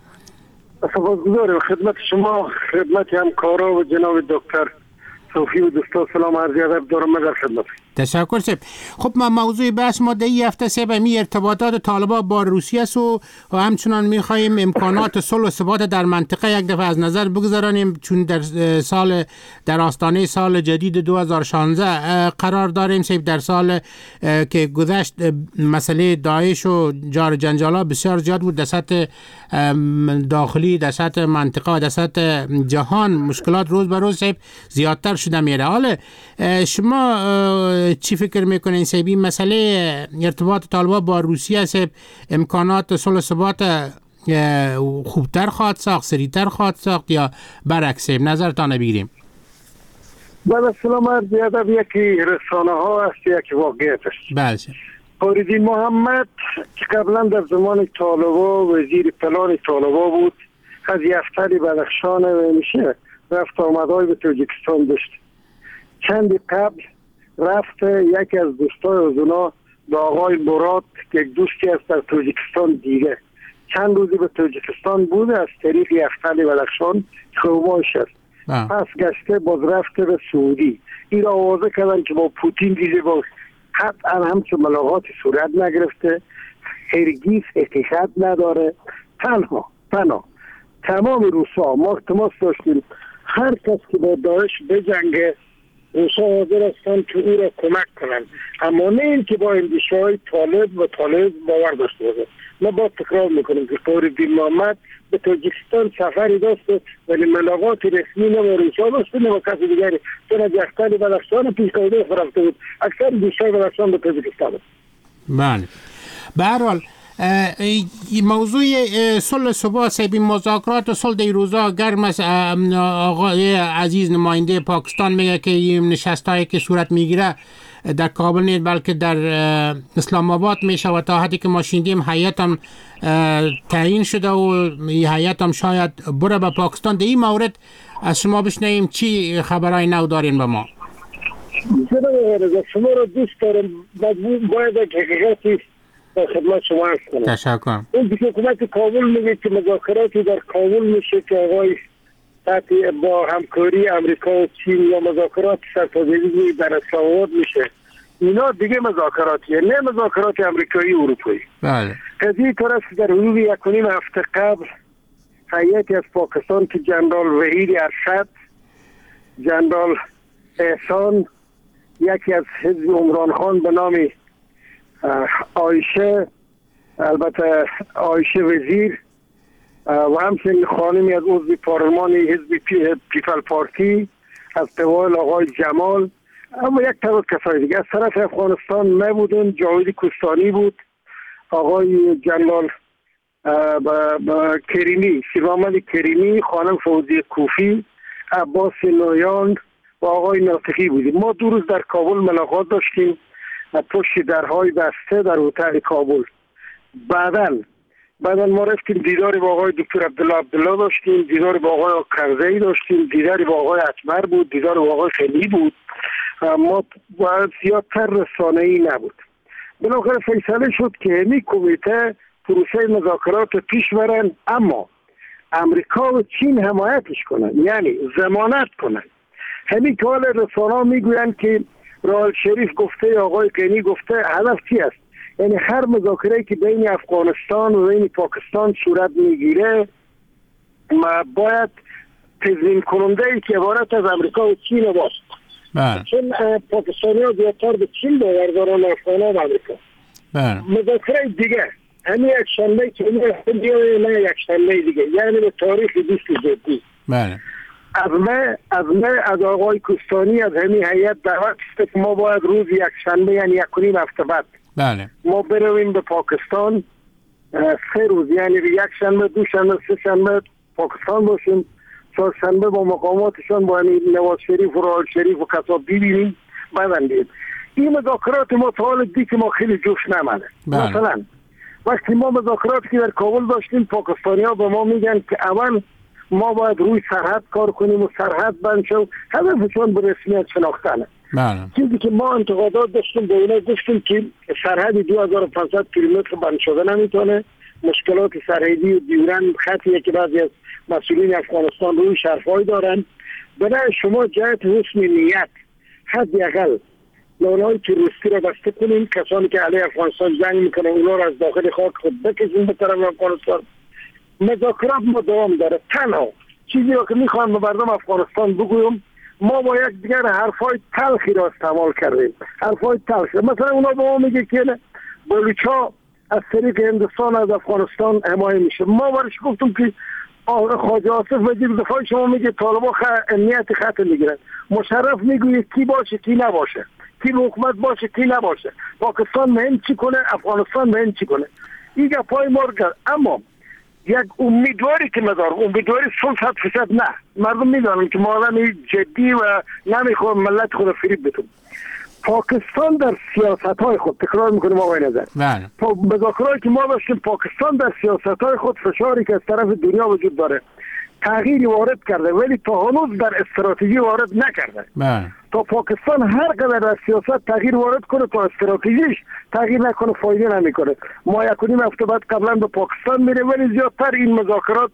سپاسگزارم خدمت شما، خدمت همکارا و جناب دکتر صوفی و دوستان سلام عرض ادب دارم در خدمت. تشکر سب. خب ما موضوع بحث ما در این هفته سب می ارتباطات طالبان با روسیه است و همچنان می خواهیم امکانات صلح و ثبات در منطقه یک دفعه از نظر بگذارانیم، چون در سال در آستانه سال جدید دو هزار و شانزده قرار داریم. سب در سال که گذشت مسئله داعش و جار جنجالا بسیار زیاد بود در سطح داخلی، در سطح منطقه و در سطح جهان مشکلات روز به روز سب زیادتر شده میره. حالا شما چی فکر میکنین سیبی مسئله ارتباط طالبان با روسیه سب امکانات صلح و ثبات خوبتر خواهد ساخت، سریعتر خواهد ساخت یا برعکس؟ نظرتان بگیریم. بله سلام عرض ادب. یکی رسانه ها است، یکی واقعیت است. بله. فریدین محمد که قبلا در زمان طالبان وزیر پلان طالبان بود، از یفتری بدخشان و میشه رفت آمدهای به تاجیکستان داشت. چندی قبل رفت یکی از دوستای از اونا با آقای مراد که یک دوستی است در تاجیکستان دیگه، چند روزی به تاجیکستان بوده از طریق یفتلی بدخشان خوباش است. پس گشته باز رفته به سعودی. این را آوازه کردن که با پوتین دیده با قطعا همچون ملاقات صورت نگرفته، هرگیز حقیقت نداره. تنها تنها تمام روسا ما تماس داشتیم هر کس که با داعش بجنگه روسا حاضر هستن که او را کمک کنن، اما نه این که با اندیشه های طالب و طالب باور داشته باشه. ما با تکرار میکنیم که فریدین محمد به تاجیکستان سفری داشته ولی ملاقات رسمی نه با روسا داشته نه با کسی دیگری، چون از یختل بدخشان پیشنهاد فرسته بود. اکثر دوستای بدخشان به تاجیکستان. بله. به هر حال موضوع صلح ثبات سبی مذاکرات صلح در روزا گرم است. آقای عزیز نماینده پاکستان میگه که این نشستایی که صورت میگیره در کابل نیست بلکه در اسلام آباد میشه و تا حدی که ما شنیدیم هیئت هم تعیین شده و این هیئت هم شاید بره به پاکستان. در این مورد از شما بشنویم چی خبرای نو دارین به ما؟ شما را دوست دارم، باید حقیقتی در خدمت شما عرض کنم. تشکر. اون که حکومت کابل میگه که مذاکراتی در کابل میشه که آقای تحتی با همکاری امریکا و چین یا مذاکرات سرتازه‌ای در اسلام آباد میشه، اینا دیگه مذاکراتیه، نه مذاکرات امریکایی و اروپایی. بله. قضیه طور است در حدود یک و نیم هفته قبل هیئتی از پاکستان که جنرال وحید ارشد، جنرال احسان، یکی از حزب عمران خان به نام آیشه البته عایشه وزیر و همچنین خانمی از عضو پارلمان حزب پیپل پارتی از قبال آقای جمال، اما یک تعداد کسای دیگه از طرف افغانستان نبودن. جاوید کوستانی بود، آقای جنرال کریمی، سیرمحمد کریمی، خانم فوزی کوفی، عباس نویان و آقای ناطقی بودیم. ما دو روز در کابل ملاقات داشتیم پشت درهای بسته در هتل کابل. بعداً بعداً ما رفتیم دیداری با آقای دکتر عبدالله عبدالله داشتیم، دیداری با آقای کرزی داشتیم، دیداری با آقای اکبر بود، دیداری با آقای خلی بود. ما زیادتر رسانه‌ای نبود. بالاخره فیصله شد که همی کمیته پروسه مذاکرات پیش برن، اما امریکا و چین حمایتش کنن، یعنی ضمانت کنن. همین که حال رسانه‌ها میگویند که راحل شریف گفته، آقای قینی گفته، هدف چی است؟ یعنی هر مذاکره که بین افغانستان و بین پاکستان صورت میگیره ما باید تضمین کننده ای که عبارت از امریکا و چین باشه. بله. چون پاکستانی ها زیادتر به چین باور دارن، افغان ها به امریکا. بله. مذاکره دیگه همین یک شنبه که میگه نه یک شنبه دیگه، یعنی به تاریخ بیست جدی. بله. از من از من از آقای کوستانی از همین هیئت دعوت است که ما باید روز یک شنبه یعنی یک کنیم هفته بعد بله. ما برویم به پاکستان، سه روز یعنی یک شنبه، دو شنبه، سه شنبه پاکستان باشیم، چهار شنبه با مقاماتشان با نواز شریف و راحل شریف و کسا ببینیم. بعدن دید این مذاکرات ما تا حال دی که ما خیلی جوش نمانه. مثلا وقتی ما مذاکرات که در کابل داشتیم، پاکستانی ها به ما میگن که اول ما باید روی سرحد کار کنیم و سرحد بند شو، هدفشون به رسمیت شناختنه. بله. چیزی که ما انتقادات داشتیم به اونا گفتیم که سرحد دو هزار و پانصد کیلومتر بند شده نمیتونه، مشکلات سرحدی و دیورن خطیه که بعضی از مسئولین افغانستان روی شرفای دارن. برای شما جهت حسن نیت حداقل لانه‌های تروریستی را بسته کنیم، کسانی که علیه افغانستان جنگ میکنن اونا را از داخل خاک خود بکشیم به طرف افغانستان. مذاکرات ما دوام داره. تنها چیزی رو که میخوام به مردم افغانستان بگویم، ما با یک دیگر حرفای تلخی را استعمال کردیم، حرفای تلخی. مثلا اونا به ما میگه که بلوچا از طریق هندوستان از افغانستان حمایت میشه. ما برش گفتم که خواجه آصف وزیر دفاع شما میگه طالبان خ... امنیت خط میگیرن، مشرف میگه کی باشه کی نباشه، کی حکومت باشه کی نباشه، پاکستان مهم چی کنه، افغانستان مهم چی کنه. این گپای ما رو کرد. اما یک امیدواری که ندارم، امیدواری صد فیصد نه، مردم میدانن که ما آدم جدی و نمیخوام ملت خود فریب بتون. پاکستان در سیاست های خود، تکرار میکنیم آقای نظر، بله. مذاکراتی که ما داشتیم، پاکستان در سیاست های خود فشاری که از طرف دنیا وجود داره تغییری وارد کرده، ولی تا هنوز در استراتژی وارد نکرده. بله. تا پاکستان هر قدر در سیاست تغییر وارد کنه تا استراتژیش تغییر نکنه فایده نمیکنه. ما یک کنیم هفته بعد قبلا به پاکستان میره، ولی زیادتر این مذاکرات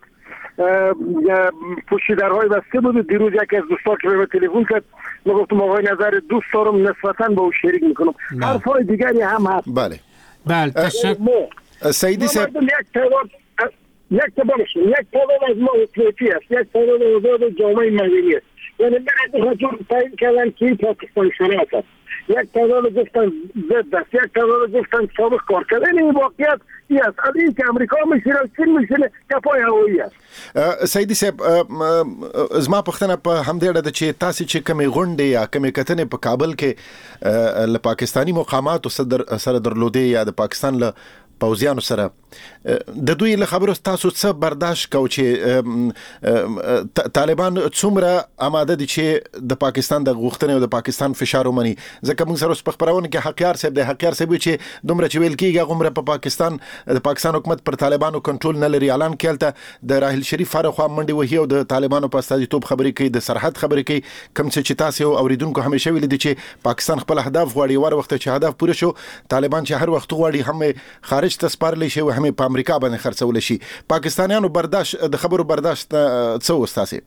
پشت درهای بسته بود. دیروز یکی از دوستا که به تلفن کرد، من گفتم آقای نظر دوست دارم نسبتا با او شریک میکنم. حرفای دیگری هم هست. بله بله تشکر. سیدی صاحب یک تعداد یک تعداد یک تعداد از ما اطلاعاتی است، یک تعداد آزاد جامعه مدنی است. یعنی بعد خودشون تعیین کردن که پاکستان شناس است، یک تعداد گفتن ضد است، یک تعداد گفتن سابق کار کردن. این واقعیت این است. این که امریکا میشینه چین میشینه کپای هوایی است. سیدی صاحب زما پښتنه په همدې اړه ده چې تاسو چې کومې غونډې یا کومې کتنې په کابل کې له پاکستاني مقاماتو سره درلودې یا د پاکستان له پوځیانو سره د دوی له خبرو تاسو څه برداشت کو چې طالبان څومره آماده دي چې د پاکستان د غوښتنې او د پاکستان فشار ومني؟ ځکه موږ سره په خبرونه کې حقیار صاحب د حقیار صاحب چې دومره چې ویل کېږي غومره په پاکستان د پاکستان حکومت پر طالبانو کنټرول نه لري. اعلان کېلته د راحل شریف فارخوا منډي وهي او د طالبانو په استازیتوب خبرې کوي، د سرحد خبرې کوي، کوم څه چې تاسو اوریدونکو همیشه ویل دي چې پاکستان خپل اهداف غواړي، ور وخت چې هدف پوره شو طالبان چې هر وخت غواړي هم خارج ته سپارل شي او هم په امریکا باندې خرڅول شي. پاکستانیانو برداشت د خبرو برداشت څه وستاسي؟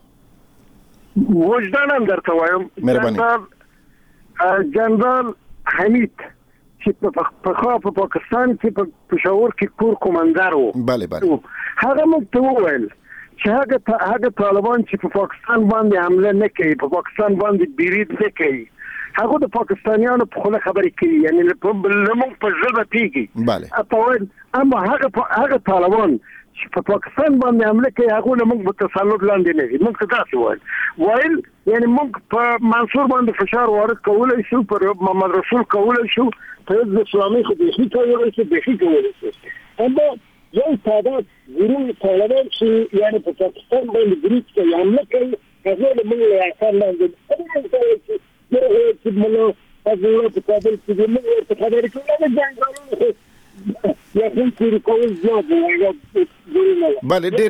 وجدانم درته وایم جنرال جنرال حمید چې په خوا په پاکستان کې په پېښور کې کور کمانډر و. بله بله. هغه موږ ته وویل چې هغه هغه طالبان چې په پاکستان باندې حمله نه کوي، په پاکستان باندې برید نه کوي، هغه د پاکستانیانو په خله خبرې کوي یعنی لمون په ژبه پیږي بله اپاول اما هغه هغه طالبان چې په پاکستان باندې حمله کوي هغه موږ په تسلط لاندې نه دي موږ څه تاسو وایي وایي یعنی موږ په منصور باندې فشار وارد کولای شو پر محمد رسول کولای شو په اسلامي خو به هیڅ کولای شي به هیڅ کولای شي اما یو تعداد ګروه طالبان چې یعنی په پاکستان باندې ګروپ کې حمله کوي هغه موږ له احسان لاندې چې چې موږ هغه په کابل کې موږ په خبرې کې نه ځانګړو یا څنګه کول زیات بله ډیر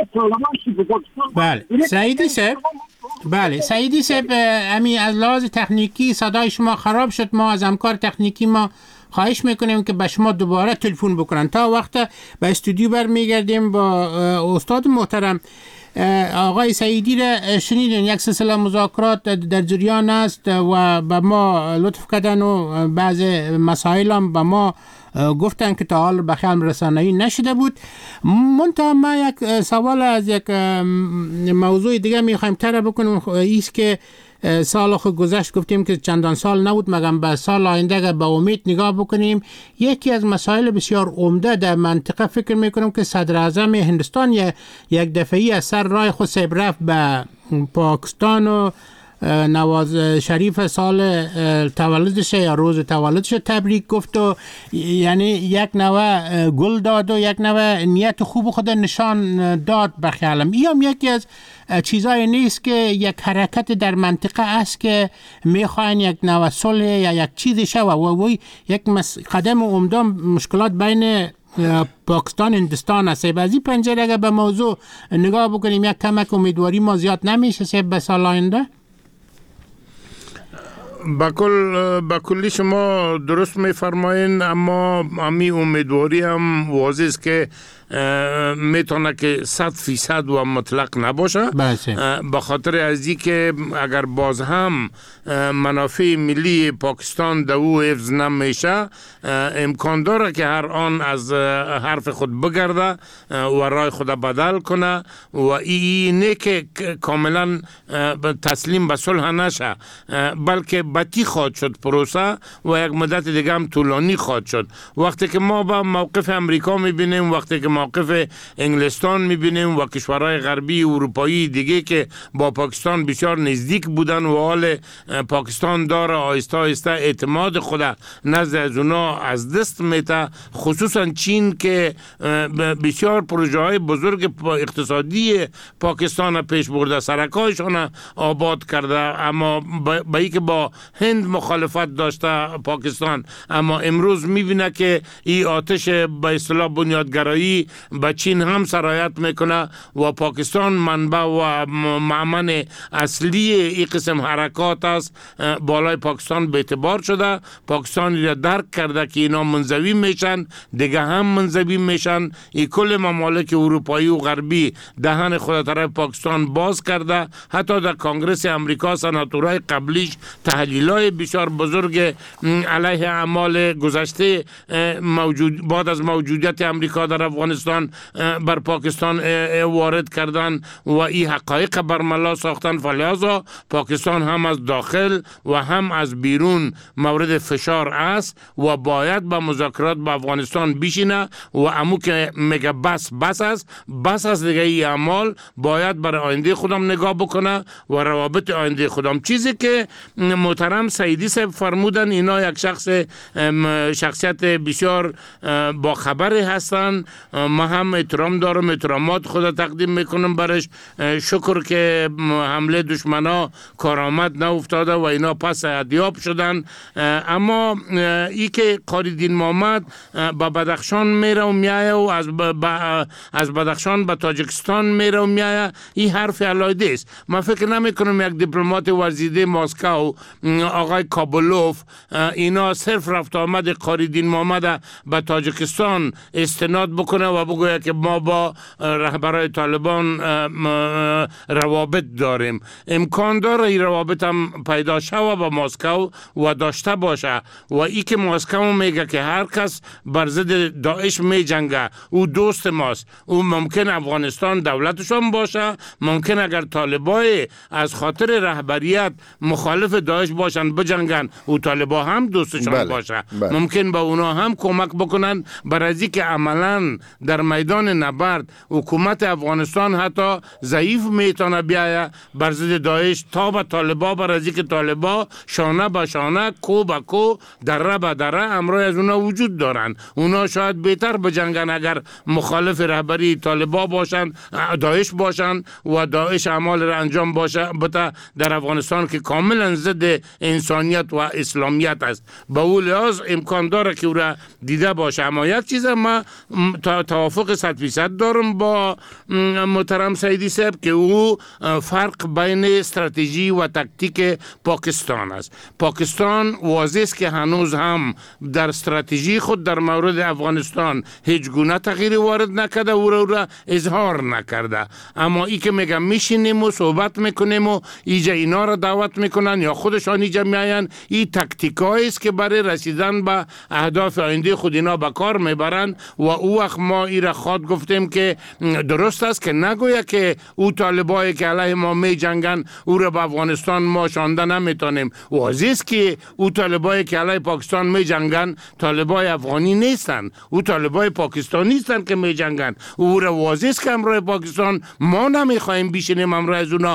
بله سعیدی صاحب بله سعیدی صاحب امی از لحاظ تکنیکی صدای شما خراب شد ما از همکار تکنیکی ما خواهش میکنیم که به شما دوباره تلفن بکنن تا وقت به استودیو برمیگردیم با استاد محترم آقای سعیدی را شنیدین یک سلسله مذاکرات در جریان است و به ما لطف کردن و بعض مسائل هم به ما گفتن که تا حال به خیال رسانه‌ای نشده بود. منتها ما یک سوال از یک موضوع دیگه میخوایم طرح بکنیم ایست که سال خود گذشت گفتیم که چندان سال نبود مگر به سال آینده اگر به امید نگاه بکنیم یکی از مسائل بسیار عمده در منطقه فکر میکنم که صدر اعظم هندوستان یک دفعی از سر راه خود سیب رفت به پاکستان و نواز شریف سال تولدش یا روز تولدش تبریک گفت و یعنی یک نوع گل داد و یک نوع نیت خوب خود نشان داد به خیالم. این هم یکی از چیزایی نیست که یک حرکت در منطقه است که میخواین یک نوع صلح یا یک چیزی شوه و وی یک قدم عمده مشکلات بین پاکستان هندوستان است. از این پنجره اگر به موضوع نگاه بکنیم یک کمک امیدواری ما زیاد نمیشه سه به سال آینده. با کل با کلی شما درست میفرمایین اما امی امیدواری هم واضح است که میتونه که صد فیصد و مطلق نباشه به خاطر از این که اگر باز هم منافع ملی پاکستان دو حفظ نمیشه امکان داره که هر آن از حرف خود بگرده و رای خود بدل کنه و اینه که کاملا تسلیم به صلح نشه بلکه بطی خواهد شد پروسه و یک مدت دیگه هم طولانی خواهد شد. وقتی که ما با موقف امریکا میبینیم وقتی که موقف انگلستان میبینیم و کشورهای غربی اروپایی دیگه که با پاکستان بسیار نزدیک بودن و حال پاکستان داره آهسته آهسته اعتماد خود نزد از اونا از دست میته خصوصا چین که بسیار پروژه های بزرگ اقتصادی پاکستان پیش برده سرکایشان آباد کرده اما با ای که با هند مخالفت داشته پاکستان اما امروز میبینه که این آتش به اصطلاح بنیادگرایی به چین هم سرایت میکنه و پاکستان منبع و معمن اصلی این قسم حرکات است. بالای پاکستان به اعتبار شده پاکستان را درک کرده که اینا منزوی میشن دیگه هم منزوی میشن. این کل ممالک اروپایی و غربی دهن خود طرف پاکستان باز کرده. حتی در کنگرس امریکا سناتورای قبلیش تحلیلای بسیار بزرگ علیه اعمال گذشته موجود بعد از موجودیت امریکا در افغانستان بر پاکستان وارد کردن و این حقایق برملا ساختن. فلذا پاکستان هم از داخل و هم از بیرون مورد فشار است و باید با مذاکرات با افغانستان بشینه و امو که میگه بس بس است بس است دیگه این اعمال باید برای آینده خودم نگاه بکنه و روابط آینده خودم. چیزی که محترم سعیدی صاحب فرمودن اینا یک شخص شخصیت بسیار با خبری هستن. ما هم احترام دارم احترامات خود تقدیم میکنم برش شکر که حمله دشمنا کارآمد نافتاده و اینا پس ادیاب شدن. اما ای که قاریدین محمد با بدخشان میره و میایه و از با از بدخشان به تاجیکستان میره و میایه این حرف علایده است. من فکر نمی کنم یک دیپلمات ورزیده مسکو آقای کابلوف اینا صرف رفت آمد قاریدین محمد به تاجیکستان استناد بکنه و و بگوید که ما با رهبرای طالبان روابط داریم. امکان داره این روابط هم پیدا شود با مسکو و داشته باشه و ای که مسکو میگه که هر کس بر ضد داعش میجنگه او دوست ماست، او ممکن افغانستان دولتشان باشه، ممکن اگر طالبای از خاطر رهبریت مخالف داعش باشن بجنگن او طالبا هم دوستشان بله. باشه بله. ممکن با اونا هم کمک بکنن برای از اینکه عملا در میدان نبرد حکومت افغانستان حتی ضعیف میتونه بیایه بر ضد داعش تا به طالبا، برای از اینکه طالبا شانه به شانه کو به کو دره به دره امروز از اونا وجود دارن. اونا شاید بهتر بجنگن اگر مخالف رهبری طالبا باشن، داعش باشن و داعش اعمال را انجام باشه بتا در افغانستان که کاملا ضد انسانیت و اسلامیت است. به اون لحاظ امکان داره که او را دیده باشه. اما یک چیز ما توافق صد فیصد دارم با محترم سعیدی صاحب که او فرق بین استراتژی و تکتیک پاکستان است. پاکستان واضح است که هنوز هم در استراتژی خود در مورد افغانستان هیچ گونه تغییری وارد نکرده، او را, را اظهار نکرده. اما ای که میگم میشینیم و صحبت میکنیم و ایجا اینا را دعوت میکنن یا خودشان ایجا میاین، این تکتیکایی است که برای رسیدن به اهداف آینده خود اینا به کار میبرن و او وقت ما ای را خواد گفتیم که درست است که نگویا که او طالبایی که علیه ما می جنگن او را به افغانستان ما شانده نمیتونیم. واضح است که او طالبایی که علیه پاکستان می جنگن طالبای افغانی نیستن، او طالبای پاکستانی نیستن که می جنگن. او را واضح است که امروز پاکستان ما نمیخوایم بیشینیم امروز از اونا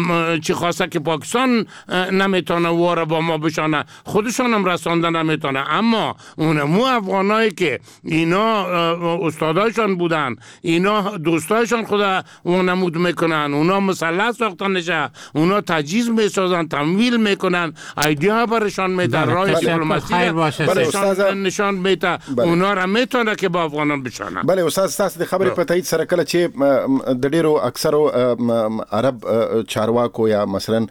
چی خواسته که پاکستان نمیتونه واره با ما بشانه، خودشان هم رسانده نمیتونه. اما اونمو افغانایی که اینا استادایشان بودن، اینا دوستایشان خدا نمود میکنن، اونا مسلح ساختن نشه، اونا تجهیز میسازن، تمویل میکنن، ایدیا برشان میده، راه دیپلماسی نشان میده، اونا را میتونه که با افغانان بشانه. بله استاد، تاسو د خبرې په تایید سره کله چې د ډیرو اکثرو عرب چارواکو یا مثلا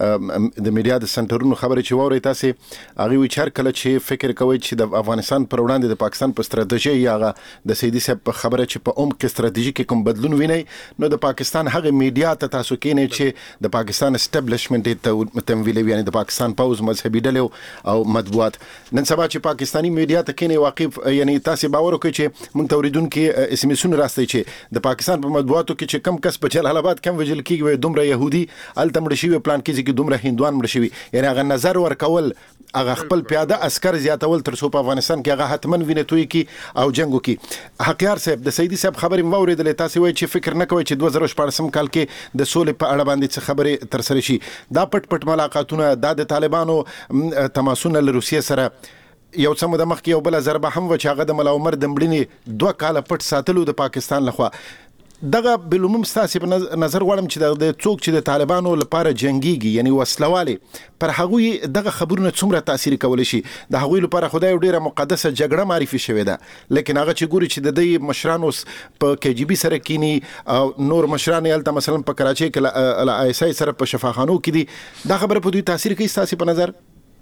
د میډیا د سنټرونو خبرې چې ووري تاسو هغه وی چر کله چې فکر کوي چې د افغانستان پر وړاندې د پاکستان په ستراتیژي یا د سیدی صاحب خبره چې په عمق استراتیژي کې کوم بدلون ویني، نو د پاکستان هغه میډیا ته تاسو کې نه چې د پاکستان اسټابلیشمنت ته تمویل وی، یعنی د پاکستان پوز مذهبي ډلې او مطبوعات نن سبا چې پاکستانی میډیا ته کې نه واقف، یعنی تاسو باور وکړئ چې موږ توریدونکو اس ام اسونه راستي چې د پاکستان په مطبوعاتو کې چې کم کس په جلال آباد کم وجل کېږي دومره يهودي التمړ شي پلان کې چې دومره هندوان مړ شي، یعنی هغه نظر ورکول هغه خپل پیاده عسكر زیاتول تر څو په افغانستان کې هغه حتمن ویني توي کې او جنگو کې. حقیار صاحب د سیدی صاحب خبرې موریدلې، تاسو وایي چې فکر نه کوي چې دوه زره شپږم کال کې د سولې په اړه باندې څه خبرې تر سره شي. دا پټ پټ ملاقاتونه د طالبانو تماسونه له روسیې سره یو څه مده مخکې یو بل ضربه هم و چې هغه د ملا عمر د مړینې دوه کاله پټ ساتلو د پاکستان لخوا. دغه بلومم ستاسو په نظر وړم چې د څوک چې د طالبانو لپاره جنگيږي یعنی وسلوالي پر هغه دغه خبرونه څومره تاثیر کولی شي؟ د هغه لپاره خدای ډیره مقدسه جګړه معرفي شوې ده، لیکن هغه چې ګوري چې د دې مشرانو په کې جی بي سره کینی او نور مشران یلته مثلا په کراچۍ کې ال آی اس آی سره په شفاخانو کې دي، دا خبره په دوی تاثیر کوي ستاسو په نظر؟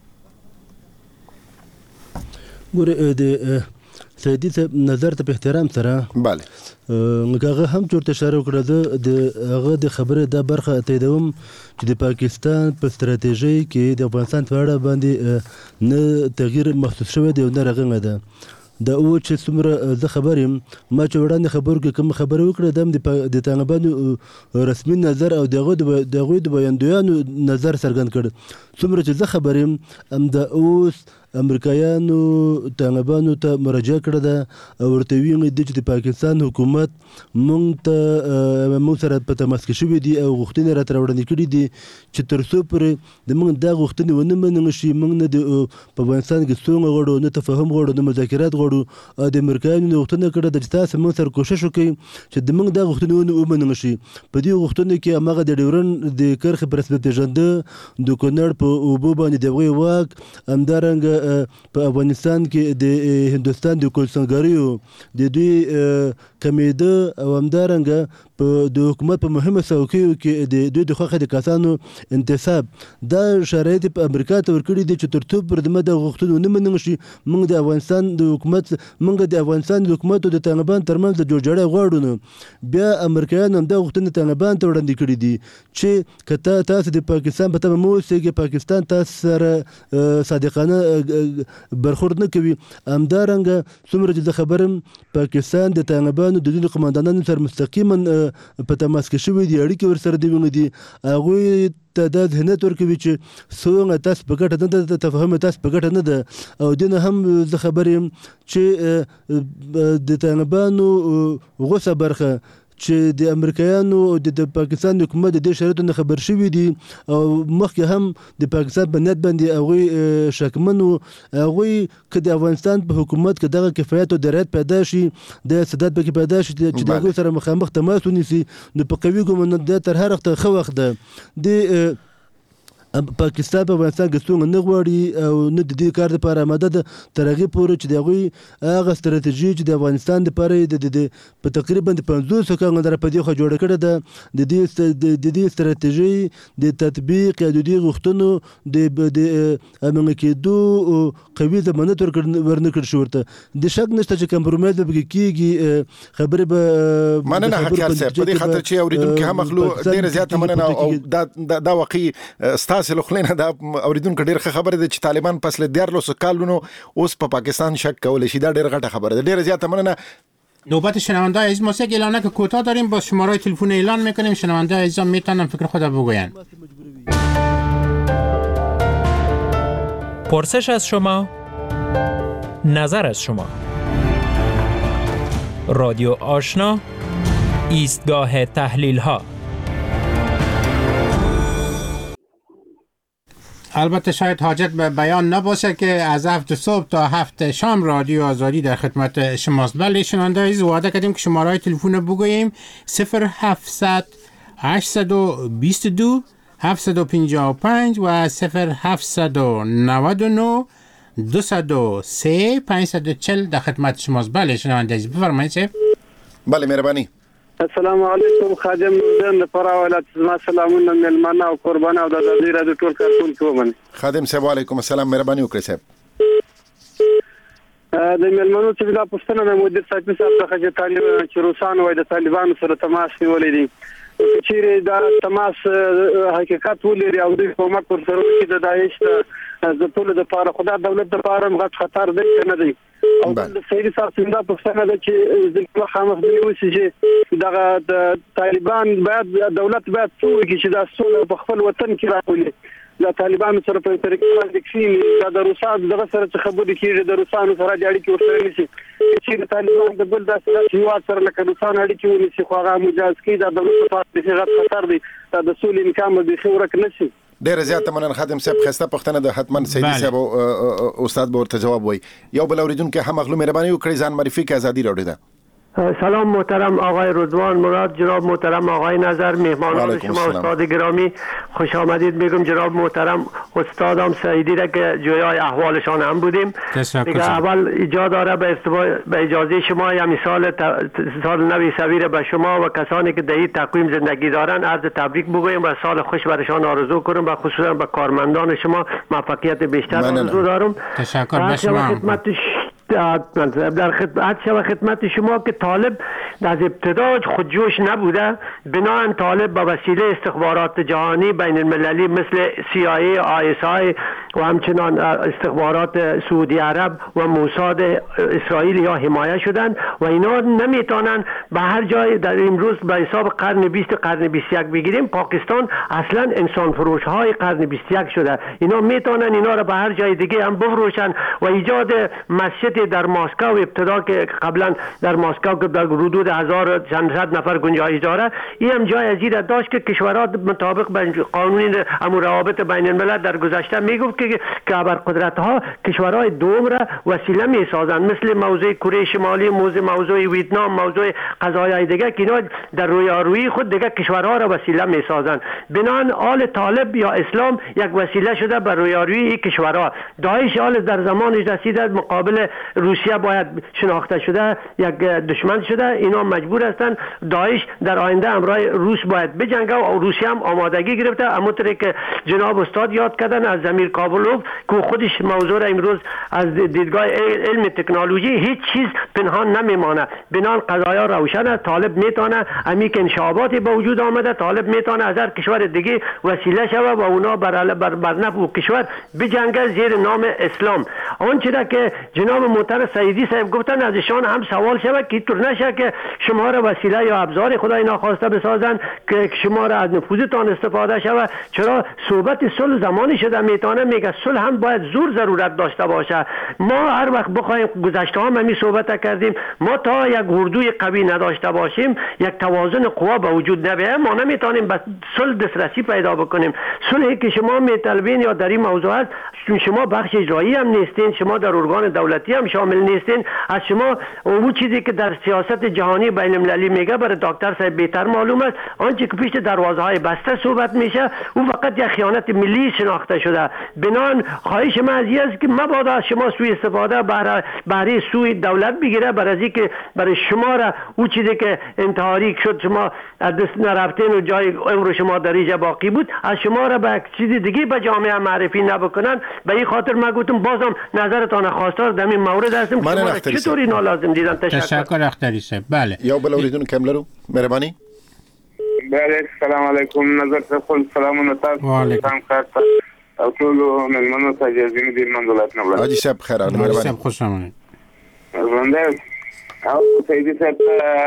ګوره د سیدی صاحب نظر ته په احترام سره bale هغه هم چورته اشاره وکړه د هغه د خبره د برخه تیدوم چې د پاکستان په ستراتیژي کې د افغانستان په اړه باندې نه تغییر محسوس شوی دی او نه رغنګ ده. دا او چې څومره زه خبر یم ما چې وړاندې خبرو کې کوم خبره وکړه د طالبانو رسمي نظر او دغه د هغوی د بیاندویانو نظر څرګند کړ. څومره چې زه خبر یم همدا اوس امریکایانو طالبانو ته مراجعه کړې ده او ورته ویلي دي چې د پاکستان حکومت موږ ته موږ سره په تماس کې شوي دي او غوښتنې راته راوړاندې کړي دي چې تر څو پورې د موږ دا غوښتنې ونه منل شي موږ نه په افغانستان کې ستونزه غواړو، نه تفاهم غواړو، نه مذاکرات غواړو. او د امریکایانو غوښتنه کړې ده چې تاسو موږ سره کوشش وکړئ چې د موږ دا غوښتنې ونه ومنل شي. په دې غوښتنه کې هماغه د ډیورنډ د کرښې په رسمیت پېژنده د کونړ په اوبو باندې د هغوی واک همدارنګه په افغانستان کې د هندوستان د کولسنګاریو د دوی کمیده او همدارنګه په د حکومت په مهمه څوکیو کې د دوی د خوښه د کسانو انتصاب دا شرایط په امریکا ته ورکړي دي چې ترڅو پر دمه د غوښتنو نه منل شي موږ د افغانستان د حکومت موږ د افغانستان د حکومت او د طالبان ترمنځ د جوړجاړی غواړو نو بیا امریکایان هم دا غوښتنې طالبان ته وړاندې کړي دي چې کته تاسو د پاکستان په تمه مو اوسئ پاکستان تاسو سره صادقانه برخورد نه کوي همدارنګه څومره چې خبرم پاکستان د طالبانو د دوی قوماندانانو سره مستقیما په تماس کې شوی دي اړیکې ورسره دی ونې دي هغوی ته دا ذهنیت ورکوي چې څنګه تاسو په ګټه نه ده تفاهم تاسو په ګټه نه ده او دین هم زه خبر یم چې د طالبانو غوسه برخه چې د امریکایانو او د پاکستان حکومت د دې شرایطو نه خبر شوي دي او مخکې هم د پاکستان په نیت باندې هغوی شکمن وو هغوی که د افغانستان په حکومت کې دغه کفایت او درایت پیدا شي د استعداد پکې پیدا شي چې د هغوی سره مخامخ تماس ونیسي نو په قوي ګومان دا تر هر وخته ښه وخت ده د پاکستان په افغانستان کې څومره نه غواړي او نه د دې کار لپاره آماده ده تر هغې پورې چې د هغوی هغه ستراتیژي چې د افغانستان لپاره یې په تقریبا د پنځوسو کلونو دپاره په دې خوا جوړه کړې ده د دې د دې ستراتیژۍ د تطبیق یا د دې غوښتنو د امنه کېدو قوي ضمانت ورنه کړل شو ورته د شک نشته چې کمپرومایز به پکې کېږي خبرې به مننه حکیار صاحب په دې خاطر چې اورېدونکي هم اخلو ډېره زیاته مننه او دا واقعي سلو خلینه دا اوریدونکو ډیر خبره ده چې طالبان پس له دیارلسو کالونو اوس په پاکستان شک کول شي دا ډیر غټه خبره ده ډیر زیاته مننه نوبت شنونده عزیز ما یک اعلانه که کوتاه داریم با شماره تلفن اعلان میکنیم شنونده عزیزان میتونن فکر خود بگوین پرسش از شما نظر از شما رادیو آشنا ایستگاه تحلیل ها البته شاید حاجت به بیان نباشه که از هفت صبح تا هفت شام رادیو آزادی در خدمت شماست. بله شنونده عزیز وعده کردیم که شماره های تلفن بگوییم صفر هفتصد هشتصد و بیست و دو هفتصد و پنجاه و پنج و صفر هفتصد و نود و نه دویست و سه پانصد و چهل در خدمت شماست. بله شنونده عزیز بفرمایید. بله مهربانی. السلام علیکم خادم نوردن لپاره ولات زما سلامونه ملمنه او قربانه او د دې رادیو ټول کارکونکو باندې خادم صاحب علیکم السلام مهرباني وکړئ صاحب د ملمنو چې دا پښتنه د مدیر صاحب څخه چې طالبان چې روسان وای د طالبانو سره تماس نیولې دي چې دا تماس حقیقت ولري او د حکومت پر سره کې د داعش د ټول د لپاره خدای دولت د لپاره غټ خطر دی نه دی او د سیدی صاحب څنګه پښتنه ده چې د خامخ دی وسی چې دغه د طالبان بعد دولت بعد څوک چې د سول په خپل وطن کې راولي د طالبان سره په طریقې باندې کښیني د روسانو دغه سره خبرې کیږي د روسانو سره د اړیکې ورسره نشي چې د طالبان د بل داسې هیواد سره لکه روسان اړیکې ونیسي خو هغه مجاز کوي د دولت لپاره د غټ خطر دی د سولې امکان به خورک نشي ډیر زیاته مننه خادم صاحب خسته پښتنه د حتمن سیدی صاحب استاد به ورته جواب وای یو بل اوریدونکو هم اغلو مهرباني وکړئ ځان معرفي کې ازادي راوړي ده سلام محترم آقای رضوان مراد جناب محترم آقای نظر مهمانان شما استاد گرامی خوش آمدید میگم جناب محترم استادم سعیدی را که جویای احوالشان هم بودیم دیگه اول ایجاد داره به, به اجازه شما یا مثال سال نوی سویر به شما و کسانی که در این تقویم زندگی دارن عرض تبریک بگویم و سال خوش برشان آرزو کنم و خصوصا به کارمندان شما موفقیت بیشتر آرزو دارم. تشکر به شما. در خدمت شما خدمت شما که طالب از ابتدا خودجوش نبوده بناهن طالب با وسیله استخبارات جهانی بین المللی مثل سی آی ای آی اس آی و همچنان استخبارات سعودی عرب و موساد اسرائیل یا حمایه شدند و اینا نمیتونن به هر جای در امروز به حساب قرن بیست قرن بیست و یک بگیریم پاکستان اصلا انسان فروش های قرن بیست و یک شده اینا میتونن اینا را به هر جای دیگه هم بفروشن و ایجاد مسجد در مسکو ابتدا که قبلا در مسکو که در حدود هزار چند صد نفر گنجایش داره این هم جای ازیر داشت که کشورها مطابق به قانون امور روابط بین الملل در گذشته میگفت که که که ابرقدرت ها کشورهای دوم را وسیله می سازند، مثل موضوع کره شمالی، موضوع موضوع ویتنام، موضوع قضایای دیگه که اینا در رویارویی خود دیگه کشورها را وسیله می سازند. بنان آل طالب یا اسلام یک وسیله شده بر رویارویی این کشورها. داعش آل در زمانش رسیده مقابل روسیه باید شناخته شده یک دشمن شده، اینا مجبور هستند داعش در آینده امرای روس باید بجنگه و روسیه هم آمادگی گرفته. همونطوری که جناب استاد یاد کردن از زمیر کابلوف که خودش موضوع را امروز از دیدگاه علم تکنولوژی هیچ چیز پنهان نمیمانه. بنان قضایا روشن است. طالب میتونه امی که انشاباتی به وجود آمده، طالب میتونه از هر کشور دیگه وسیله شوه و اونا بر بر, بر نفع و کشور بجنگه زیر نام اسلام. آنچه را که جناب محترم سعیدی صاحب گفتن ازشان هم سوال شود که طور نشه که شما را وسیله یا ابزار خدای ناخواسته بسازن که شما را از نفوذتان استفاده شود. چرا صحبت صلح زمانی شده میتونه میگه صلح هم باید زور ضرورت داشته باشه. ما هر وقت بخوایم گذشته هم همین صحبت کردیم، ما تا یک اردوی قوی نداشته باشیم، یک توازن قوا به وجود نبیه، ما نمیتونیم به صلح دسترسی پیدا بکنیم. صلحی که شما میطلبین یا در این موضوع است، شما بخش اجرایی هم نیستین، شما در ارگان دولتی هم شامل نیستین. از شما اون چیزی که در سیاست جهانی بین المللی میگه برای دکتر صاحب بهتر معلوم است. آنچه که پیش دروازه های بسته صحبت میشه او فقط یک خیانت ملی شناخته شده. بنان خواهش من از این است که مبادا از شما سوء استفاده برای سوی دولت بگیره، برای از که برای شما را او چیزی که انتحاری شد شما از دست نرفتین و جای عمر شما در اینجا باقی بود، از شما را به چیز دیگه به جامعه معرفی نبکنن. به این خاطر من گفتم بازم نظرتان خواستار در این مورد هستم شما چطور اینا لازم دیدن. تشکر. تشکر اختری صاحب. بله یا بل اوریدون کملرو مهربانی. بله سلام علیکم. نظر خپل سلامونه تاسو. وعلیکم او ټول ملمنو ته اجازه مې دې من دولت نه وړم. حاجی صاحب خیر اله مهرباني. صاحب خوش آمدید. ژوندی او سیدي صاحب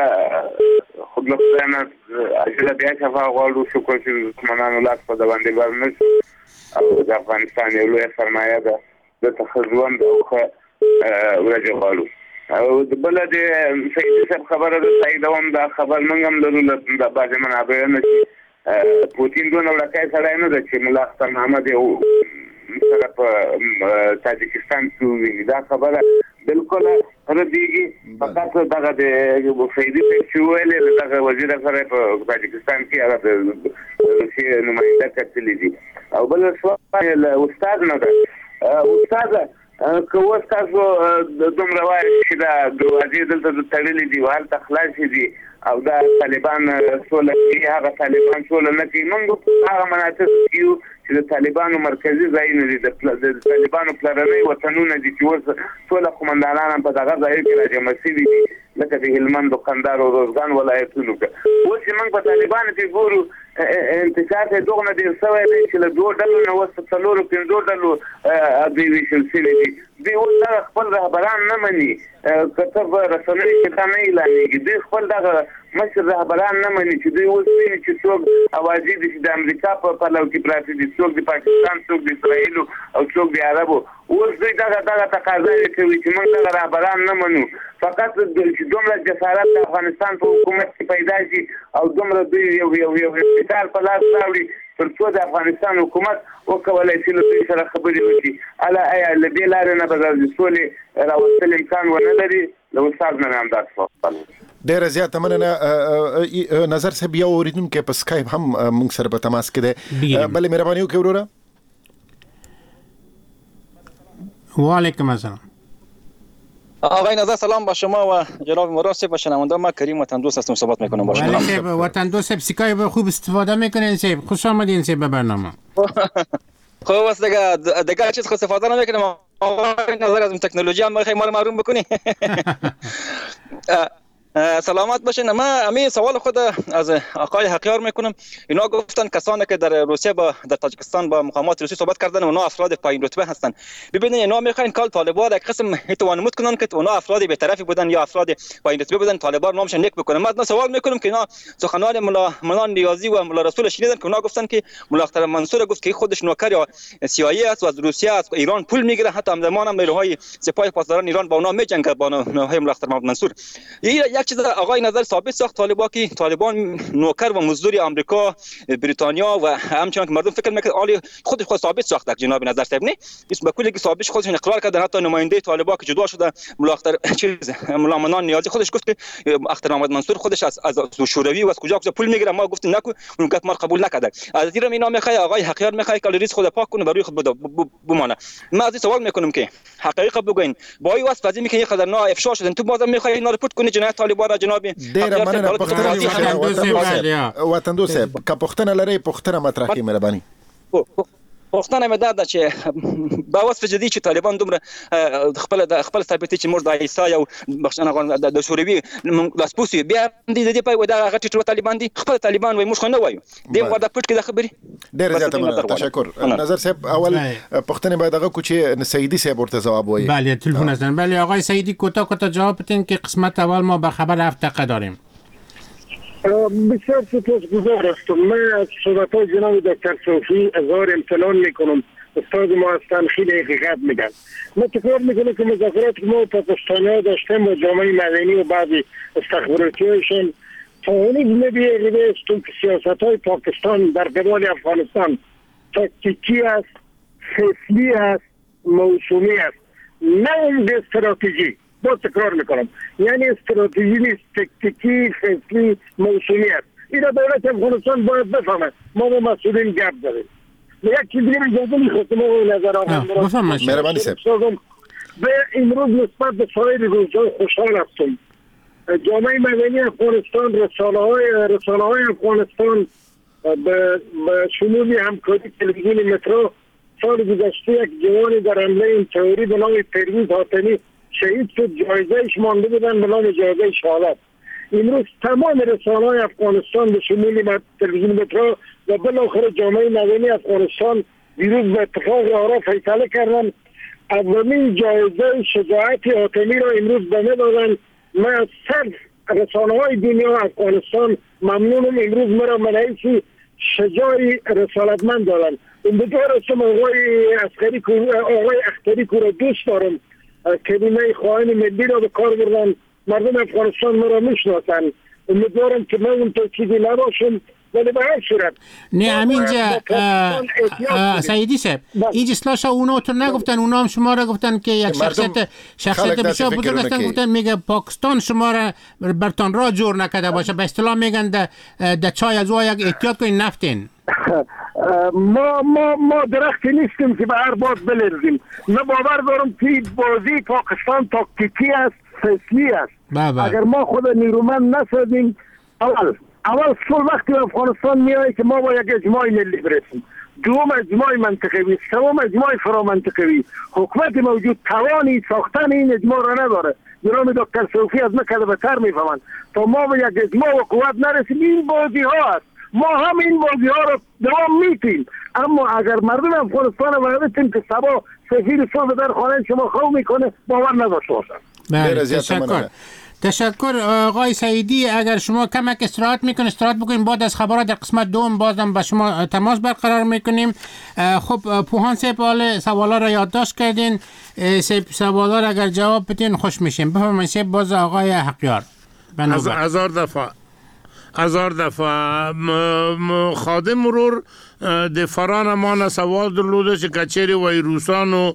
خود له خدای نه اجازه بیا شفا غواړو شکر چې منانو لاس په د باندې بار نه او د افغانستان یو لوی سرمایه ده د تخزون د اوخه ورجه غواړو او د بل د سیدي صاحب خبره ده صحیح دوام دا خبر موږ هم لرو د بعضې منابع نه چې پوتین دونه وړکای سړی نه ده چې ملا اختر محمد یو سره په تاجکستان کې وویني. دا خبره بالکل ردیږي. فقط دغه د سیدي صاحب چې ویلې دغه وزیر سره په تاجکستان کې هغه د روسیې نماینده کتلي دي. او بل سوال استاد نه ده. استاد که اوس تاسو دومره وایي چې دا دروازې دلته تړلې دي هلته خلاصې دي او دا طالبان سوله کوي، هغه طالبان سوله نه کوي. موږ هغه مناطق کې یو چې د طالبانو مرکزي ځایونه دي، د طالبانو پلرني وطنونه دي چې اوس سوله قمندانان هم په دغه ځایو کې راجمع شوي دي لکه د هلمند و قندهار او روزګان ولایتونو کې. اوس چې موږ په طالبانو کې ګورو انتشار یې دغه ډېر شوی دی چې له دوو ډلو نه اوس څلورو پنځو ډلو دوی ویشل شوي دي. دوی اوس دغه خپل رهبران نه مني، که ته په رسنیو کې دا نه اعلانېږي. دوی خپل دغه مشر رهبران نه مني چې دوی اوس ویني چې څوک اوازې دي چې د امریکا په پلو کې پراته دي، څوک د پاکستان، څوک د اسرائیلو او څوک د عربو. اوس دوی دغه دغه تقاضا کوي چې موږ دغه رهبران نه منو. فقط چې دومره جسارت د افغانستان په حکومت کې پیدا شي او دومره دوی یو یو یو اقتدار په لاس راوړي تر څو د افغانستان حکومت وکولای شي له دوی سره خبرې وکړي. الا ایا له دې لارې نه به د سولې راوستل امکان ونه لري؟ له استاد نه هم دا سوال. ډېره زیاته مننه. نظر صاحب یو اوریدونکی په سکایپ هم موږ سره په تماس کې دی. بلې مهرباني وکړئ وروره. وعلیکم السلام. آقای نظر سلام با شما و جناب مراد صاحب و شنونده. من کریم وطن دوست هستم، صحبت میکنم با شما. بله وطن دوست صاحب سکایپ خوب استفاده میکنین صاحب. خوش آمدین صاحب به برنامه. خب است دیگه دیگه چیز خود استفاده نمیکنیم. آقای نظر از تکنولوژی هم میخوای ما رو معلوم بکنی. سلامت باشین. من همین سوال خود از آقای حقیار میکنم. اینا گفتن کسانی که در روسیه با در تاجیکستان با مقامات روسی صحبت کردن اونا افراد پایین رتبه هستن. ببینید اینا میخواین کال طالبان یک قسم توانمود کنن که اونا افراد بی‌طرفی بودن یا افراد پایین رتبه بودن، طالبان نامش نیک بکنن. من سوال میکنم که اینا سخنان ملا ملا نیازی و ملا رسول شنیدن که اونا گفتن که ملا اختر منصور گفت که خودش نوکر یا سیایی است و از روسیه از ایران پول میگیره، حتی همزمان هم نیروهای سپاه پاسداران ایران با اونا میجنگه با نیروهای ملا اختر منصور. یک چیز آقای نظر ثابت ساخت طالبان که طالبان نوکر و مزدور آمریکا، بریتانیا و همچنان که مردم فکر میکنه آلی خود خود ثابت ساخت جناب نظر صاحب نه اسم به کلی که ثابت خودشون اقرار کردن. حتی نماینده طالبان که جدا شده ملا اختر چیز ملا منان نیازی خودش گفت که اختر محمد منصور خودش از از شوروی و از کجا کجا پول میگیره. ما گفتیم نکو اون گفت ما قبول نکردن. از زیرا اینا میخواد آقای حقیار میخواد که ریز خود پاک کنه و روی خود بمانه. ما از سوال میکنم که حقیقت بگوین با این واسه فضی میکنه خدر نا افشا شدن تو بازم میخوای اینا رپورت کنی جنایت طالبان را جناب ډیر مننه. پښتنه وطن دوست که پښتنه لري پښتنه مطرح کی مهرباني پښتنه مې دا ده چې با وصف جدي چې طالبان دومره خپل د خپل ثابتې چې موږ د عیسی او بخښنه غواړم د شوروي لاسپوسي بیا د دې په ودا غټ ټول طالبان دي خپل طالبان وای موږ نه وایو دې وردا پټ کې د خبري ډېر زیاته مننه. تشکر نظر صاحب. اول پښتنه باید هغه کو چې سیدی صاحب ورته جواب وایي. بله تلفن هستن. بله آقای سیدی کوتاه کوتاه جواب بدین که قسمت اول ما به خبر هفت داریم. بسیار سپاسگزار هستم. من از صحبت‌های جناب دکتر صوفی اظهار امتنان میکنم. استاد ما هستن خیلی حقیقت میگن. من تکرار میکنم که مذاکرات که ما پاکستانی‌ها داشتیم با جامعه مدنی و بعضی استخباراتی‌هاشون تا هنوز نمی‌بینیم که سیاست‌های پاکستان در قبال افغانستان تاکتیکی است، فصلی است، موسومی است، نه اون استراتژی. با تکرار میکنم یعنی استراتژی نیست، تکتیکی، فصلی، موسومی است. اینا دولت افغانستان باید بفهمه. ما با مسئولین گپ داریم. یک چیز دیگه اجازه میخواستم آقای نظر آقای مهربانی صاحب. به امروز نسبت به سایر روزها خوشحال هستم. جامعه مدنی افغانستان، رسانه های رسانه های افغانستان به شمول همکاری تلویزیون مترو سال گذشته یک جوانی در حمله این تئوری به نام پرویز حاتمی شهید شد، جایزه‌اش مانده بودن به نام جایزه شهادت. امروز تمام رسانه‌های افغانستان به شمول تلویزیون مترو و بالاخره جامعه مدنی افغانستان دیروز به اتفاق آرا فیصله کردن اولین جایزه شجاعت حاتمی را امروز به من دادن. من از صد رسانه‌های دنیا افغانستان ممنونم. امروز مرا منعیسی شجاعی رسالتمند دادن. امیدوار هستم آقای عسکری آقای اختری کو را دوست دارم. کلمه خواهان ملی را به کار بردن. مردم افغانستان مرا میشناسن. امیدوارم که من اون تاکیدی نباشم ولی به هر صورت نه همینجا سیدی صاحب این اصلاح اونا تو نگفتن، اونا هم شما را گفتن که یک شخصیت شخصیت بسیار بزرگ هستن. گفتن میگه پاکستان شما را برتان را جور نکرده باشه. به اصطلاح میگن در چای از او یک احتیاط کنین نفتین. ما ما ما درختی نیستیم که به هر باد بلرزیم. من باور دارم که بازی پاکستان تاکتیکی است، فصلی است. بابا. اگر ما خود نیرومند نسازیم اول اول صلح وقتی افغانستان میاد که ما با یک اجماع ملی برسیم، دوم اجماع منطقوی، سوم اجماع فرامنطقوی. حکومت موجود توانی ساختن این اجماع را نداره. جناب دکتر صوفی از مکه بهتر میفهمند. تا ما به یک اجماع و قوت نرسیم این بازی ها است. ما هم این بازی ها رو دوام میتیم، اما اگر مردم افغانستان رو ببینیم که سبا سفیر صبح در خانه شما خو میکنه باور نداشته باشن. بله تشکر. تشکر آقای سعیدی. اگر شما کمک استراحت میکنید استراحت بکنید، بعد از خبرات در قسمت دوم بازم با شما تماس برقرار میکنیم. خب پوهان صاحب حال سوالا را یادداشت کردین. سوالا را اگر جواب بدین خوش میشیم. بفرمایید صاحب. باز آقای حقیار از هزار دفعه هزار دفعه خادم مرور د فران ما سوال درلوده چې کچېری وای روسانو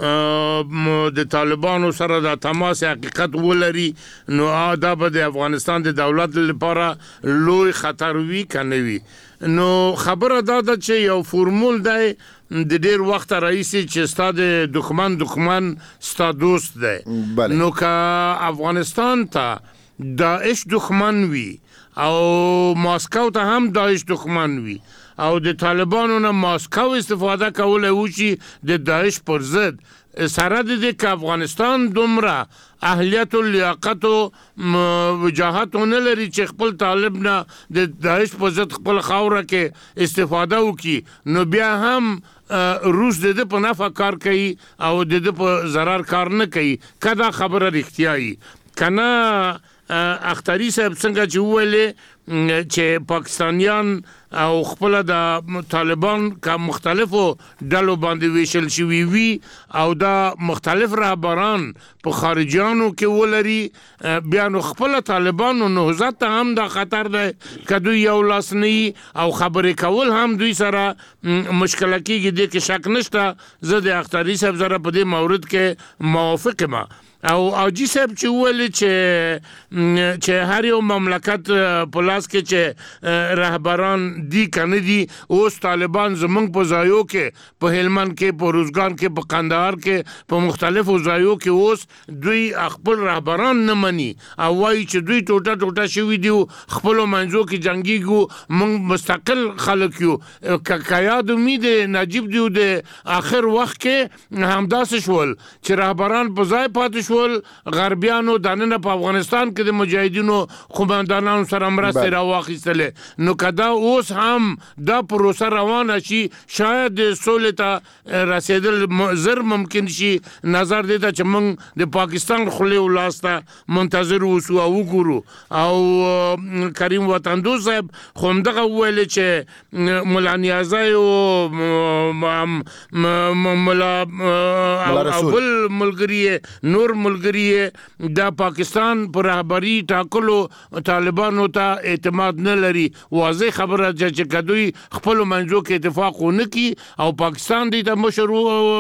د طالبانو سره د تماس حقیقت ولري نو دا به د افغانستان د دولت لپاره لوی خطر وی کنه وی. نو خبره دا ده چې یو فرمول دی د ډیر وخت رئیسي چې ستاسو دښمن دښمن ستاسو دوست دی. نو که افغانستان ته داعش دښمن وی او ماسکو ته هم داعش دښمن وي او د طالبانو نه ماسکو استفاده کوله و چې د داعش پر ضد سره د دې که افغانستان دومره اهلیت و لیاقت و وجاهت نه لري چې خپل طالب نه د داعش پر ضد خپل خاوره کې استفاده وکړي، نو بیا هم روس د دې په نفع کار کوي او د دې په ضرر کار نه کوي. که دا خبره رښتیا وي کنه اختری صاحب څنګه چې وویلې چې پاکستانیان او خپل د طالبان کا مختلفو ډلو باندې ویشل شوي وي او دا مختلف رهبران په خارجيانو کې ولري بیا نو خپل طالبانو نهضت ته هم دا خطر دی که دوی یو لاس نه او خبرې کول هم دوی سره مشکله کېږي دې کې شک نشته زه د اختري صاحب سره په دې مورد کې موافق یم او حاجي صاحب چې وویل چې چې هر یو مملکت په لاس کې چې رهبران دي کنه دي اوس طالبان زمونږ په ځایو کې په هلمند کې په روزګان کې په قندهار کې په مختلفو ځایو کې اوس دوی خپل رهبران نه مني او وایي چې دوی ټوټه ټوټه شوي دي خپلو منځو کې جنګیږو موږ مستقل خلک یو که یاد مې د نجیب دیو د آخر وخت کې همداسې شول چې رهبران په ځای پاتې شول غربیانو دننه په افغانستان کې د مجاهدینو قوماندانانو سره مرستې راواخیستلې نو که دا اوس هم دا پروسه روانه شي شاید د سولې ته رسېدل زر ممکن شي نظر دی ته چې موږ د پاکستان خولې ولاس ته منتظر اوسو او وګورو او کریم وطندوز صاحب خو همدغه وویلې چې ملا نیازی او ملا اول ملګري نور ملګري د پاکستان پر رهبری ټاکلو طالبانو ته اعتماد نه لري واضح خبره چې کدوې خپل منځو کې اتفاق ونه کی او پاکستان دې ته مشر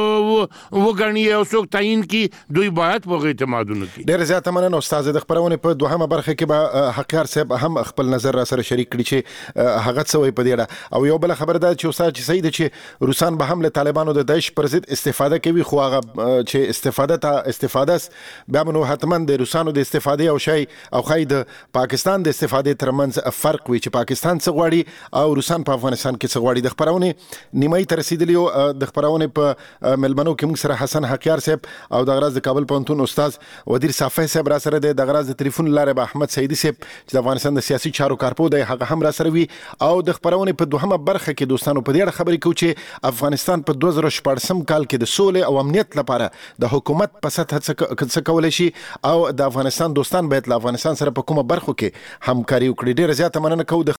وګڼي او څوک تعیین کی دوی باید په اعتماد ونه کی. ډېر زیات مننه استاد د خبرونه په دوهمه برخه کې به حقیار صاحب هم خپل نظر را سره شریک کړي چې هغه څه وایي په دې او یو بل خبره ده چې استاد چې صحیح ده چې روسان به هم له طالبانو د داعش پر ضد استفاده کوي خو هغه چې استفاده ته استفاده بیا نو حتما د روسانو د استفاده او شی او خای د پاکستان د استفاده ترمنځ فرق وي چې پاکستان څه غواړي او روسان په افغانستان کې څه غواړي. د خبرونه نیمه تر رسیدلی د خبرونه په ملمنو کې موږ سره حسن حقیار صاحب او د غراز د کابل پونتون استاد ودیر صافی صاحب را سره د غراز د ټلیفون لاره به احمد سیدی صاحب چې د افغانستان د سیاسي چارو کارپو دی هغه هم را سره وي او د خبرونه په دوهمه برخه کې دوستانو په دې اړه خبرې کوي چې افغانستان په دوه زره شپږم کال کې د سولې او امنیت لپاره د حکومت په سطح څه کولای شي او د افغانستان دوستان باید له افغانستان سره په کومه برخو کې همکاري وکړي. ډېر زیات مننه کوو.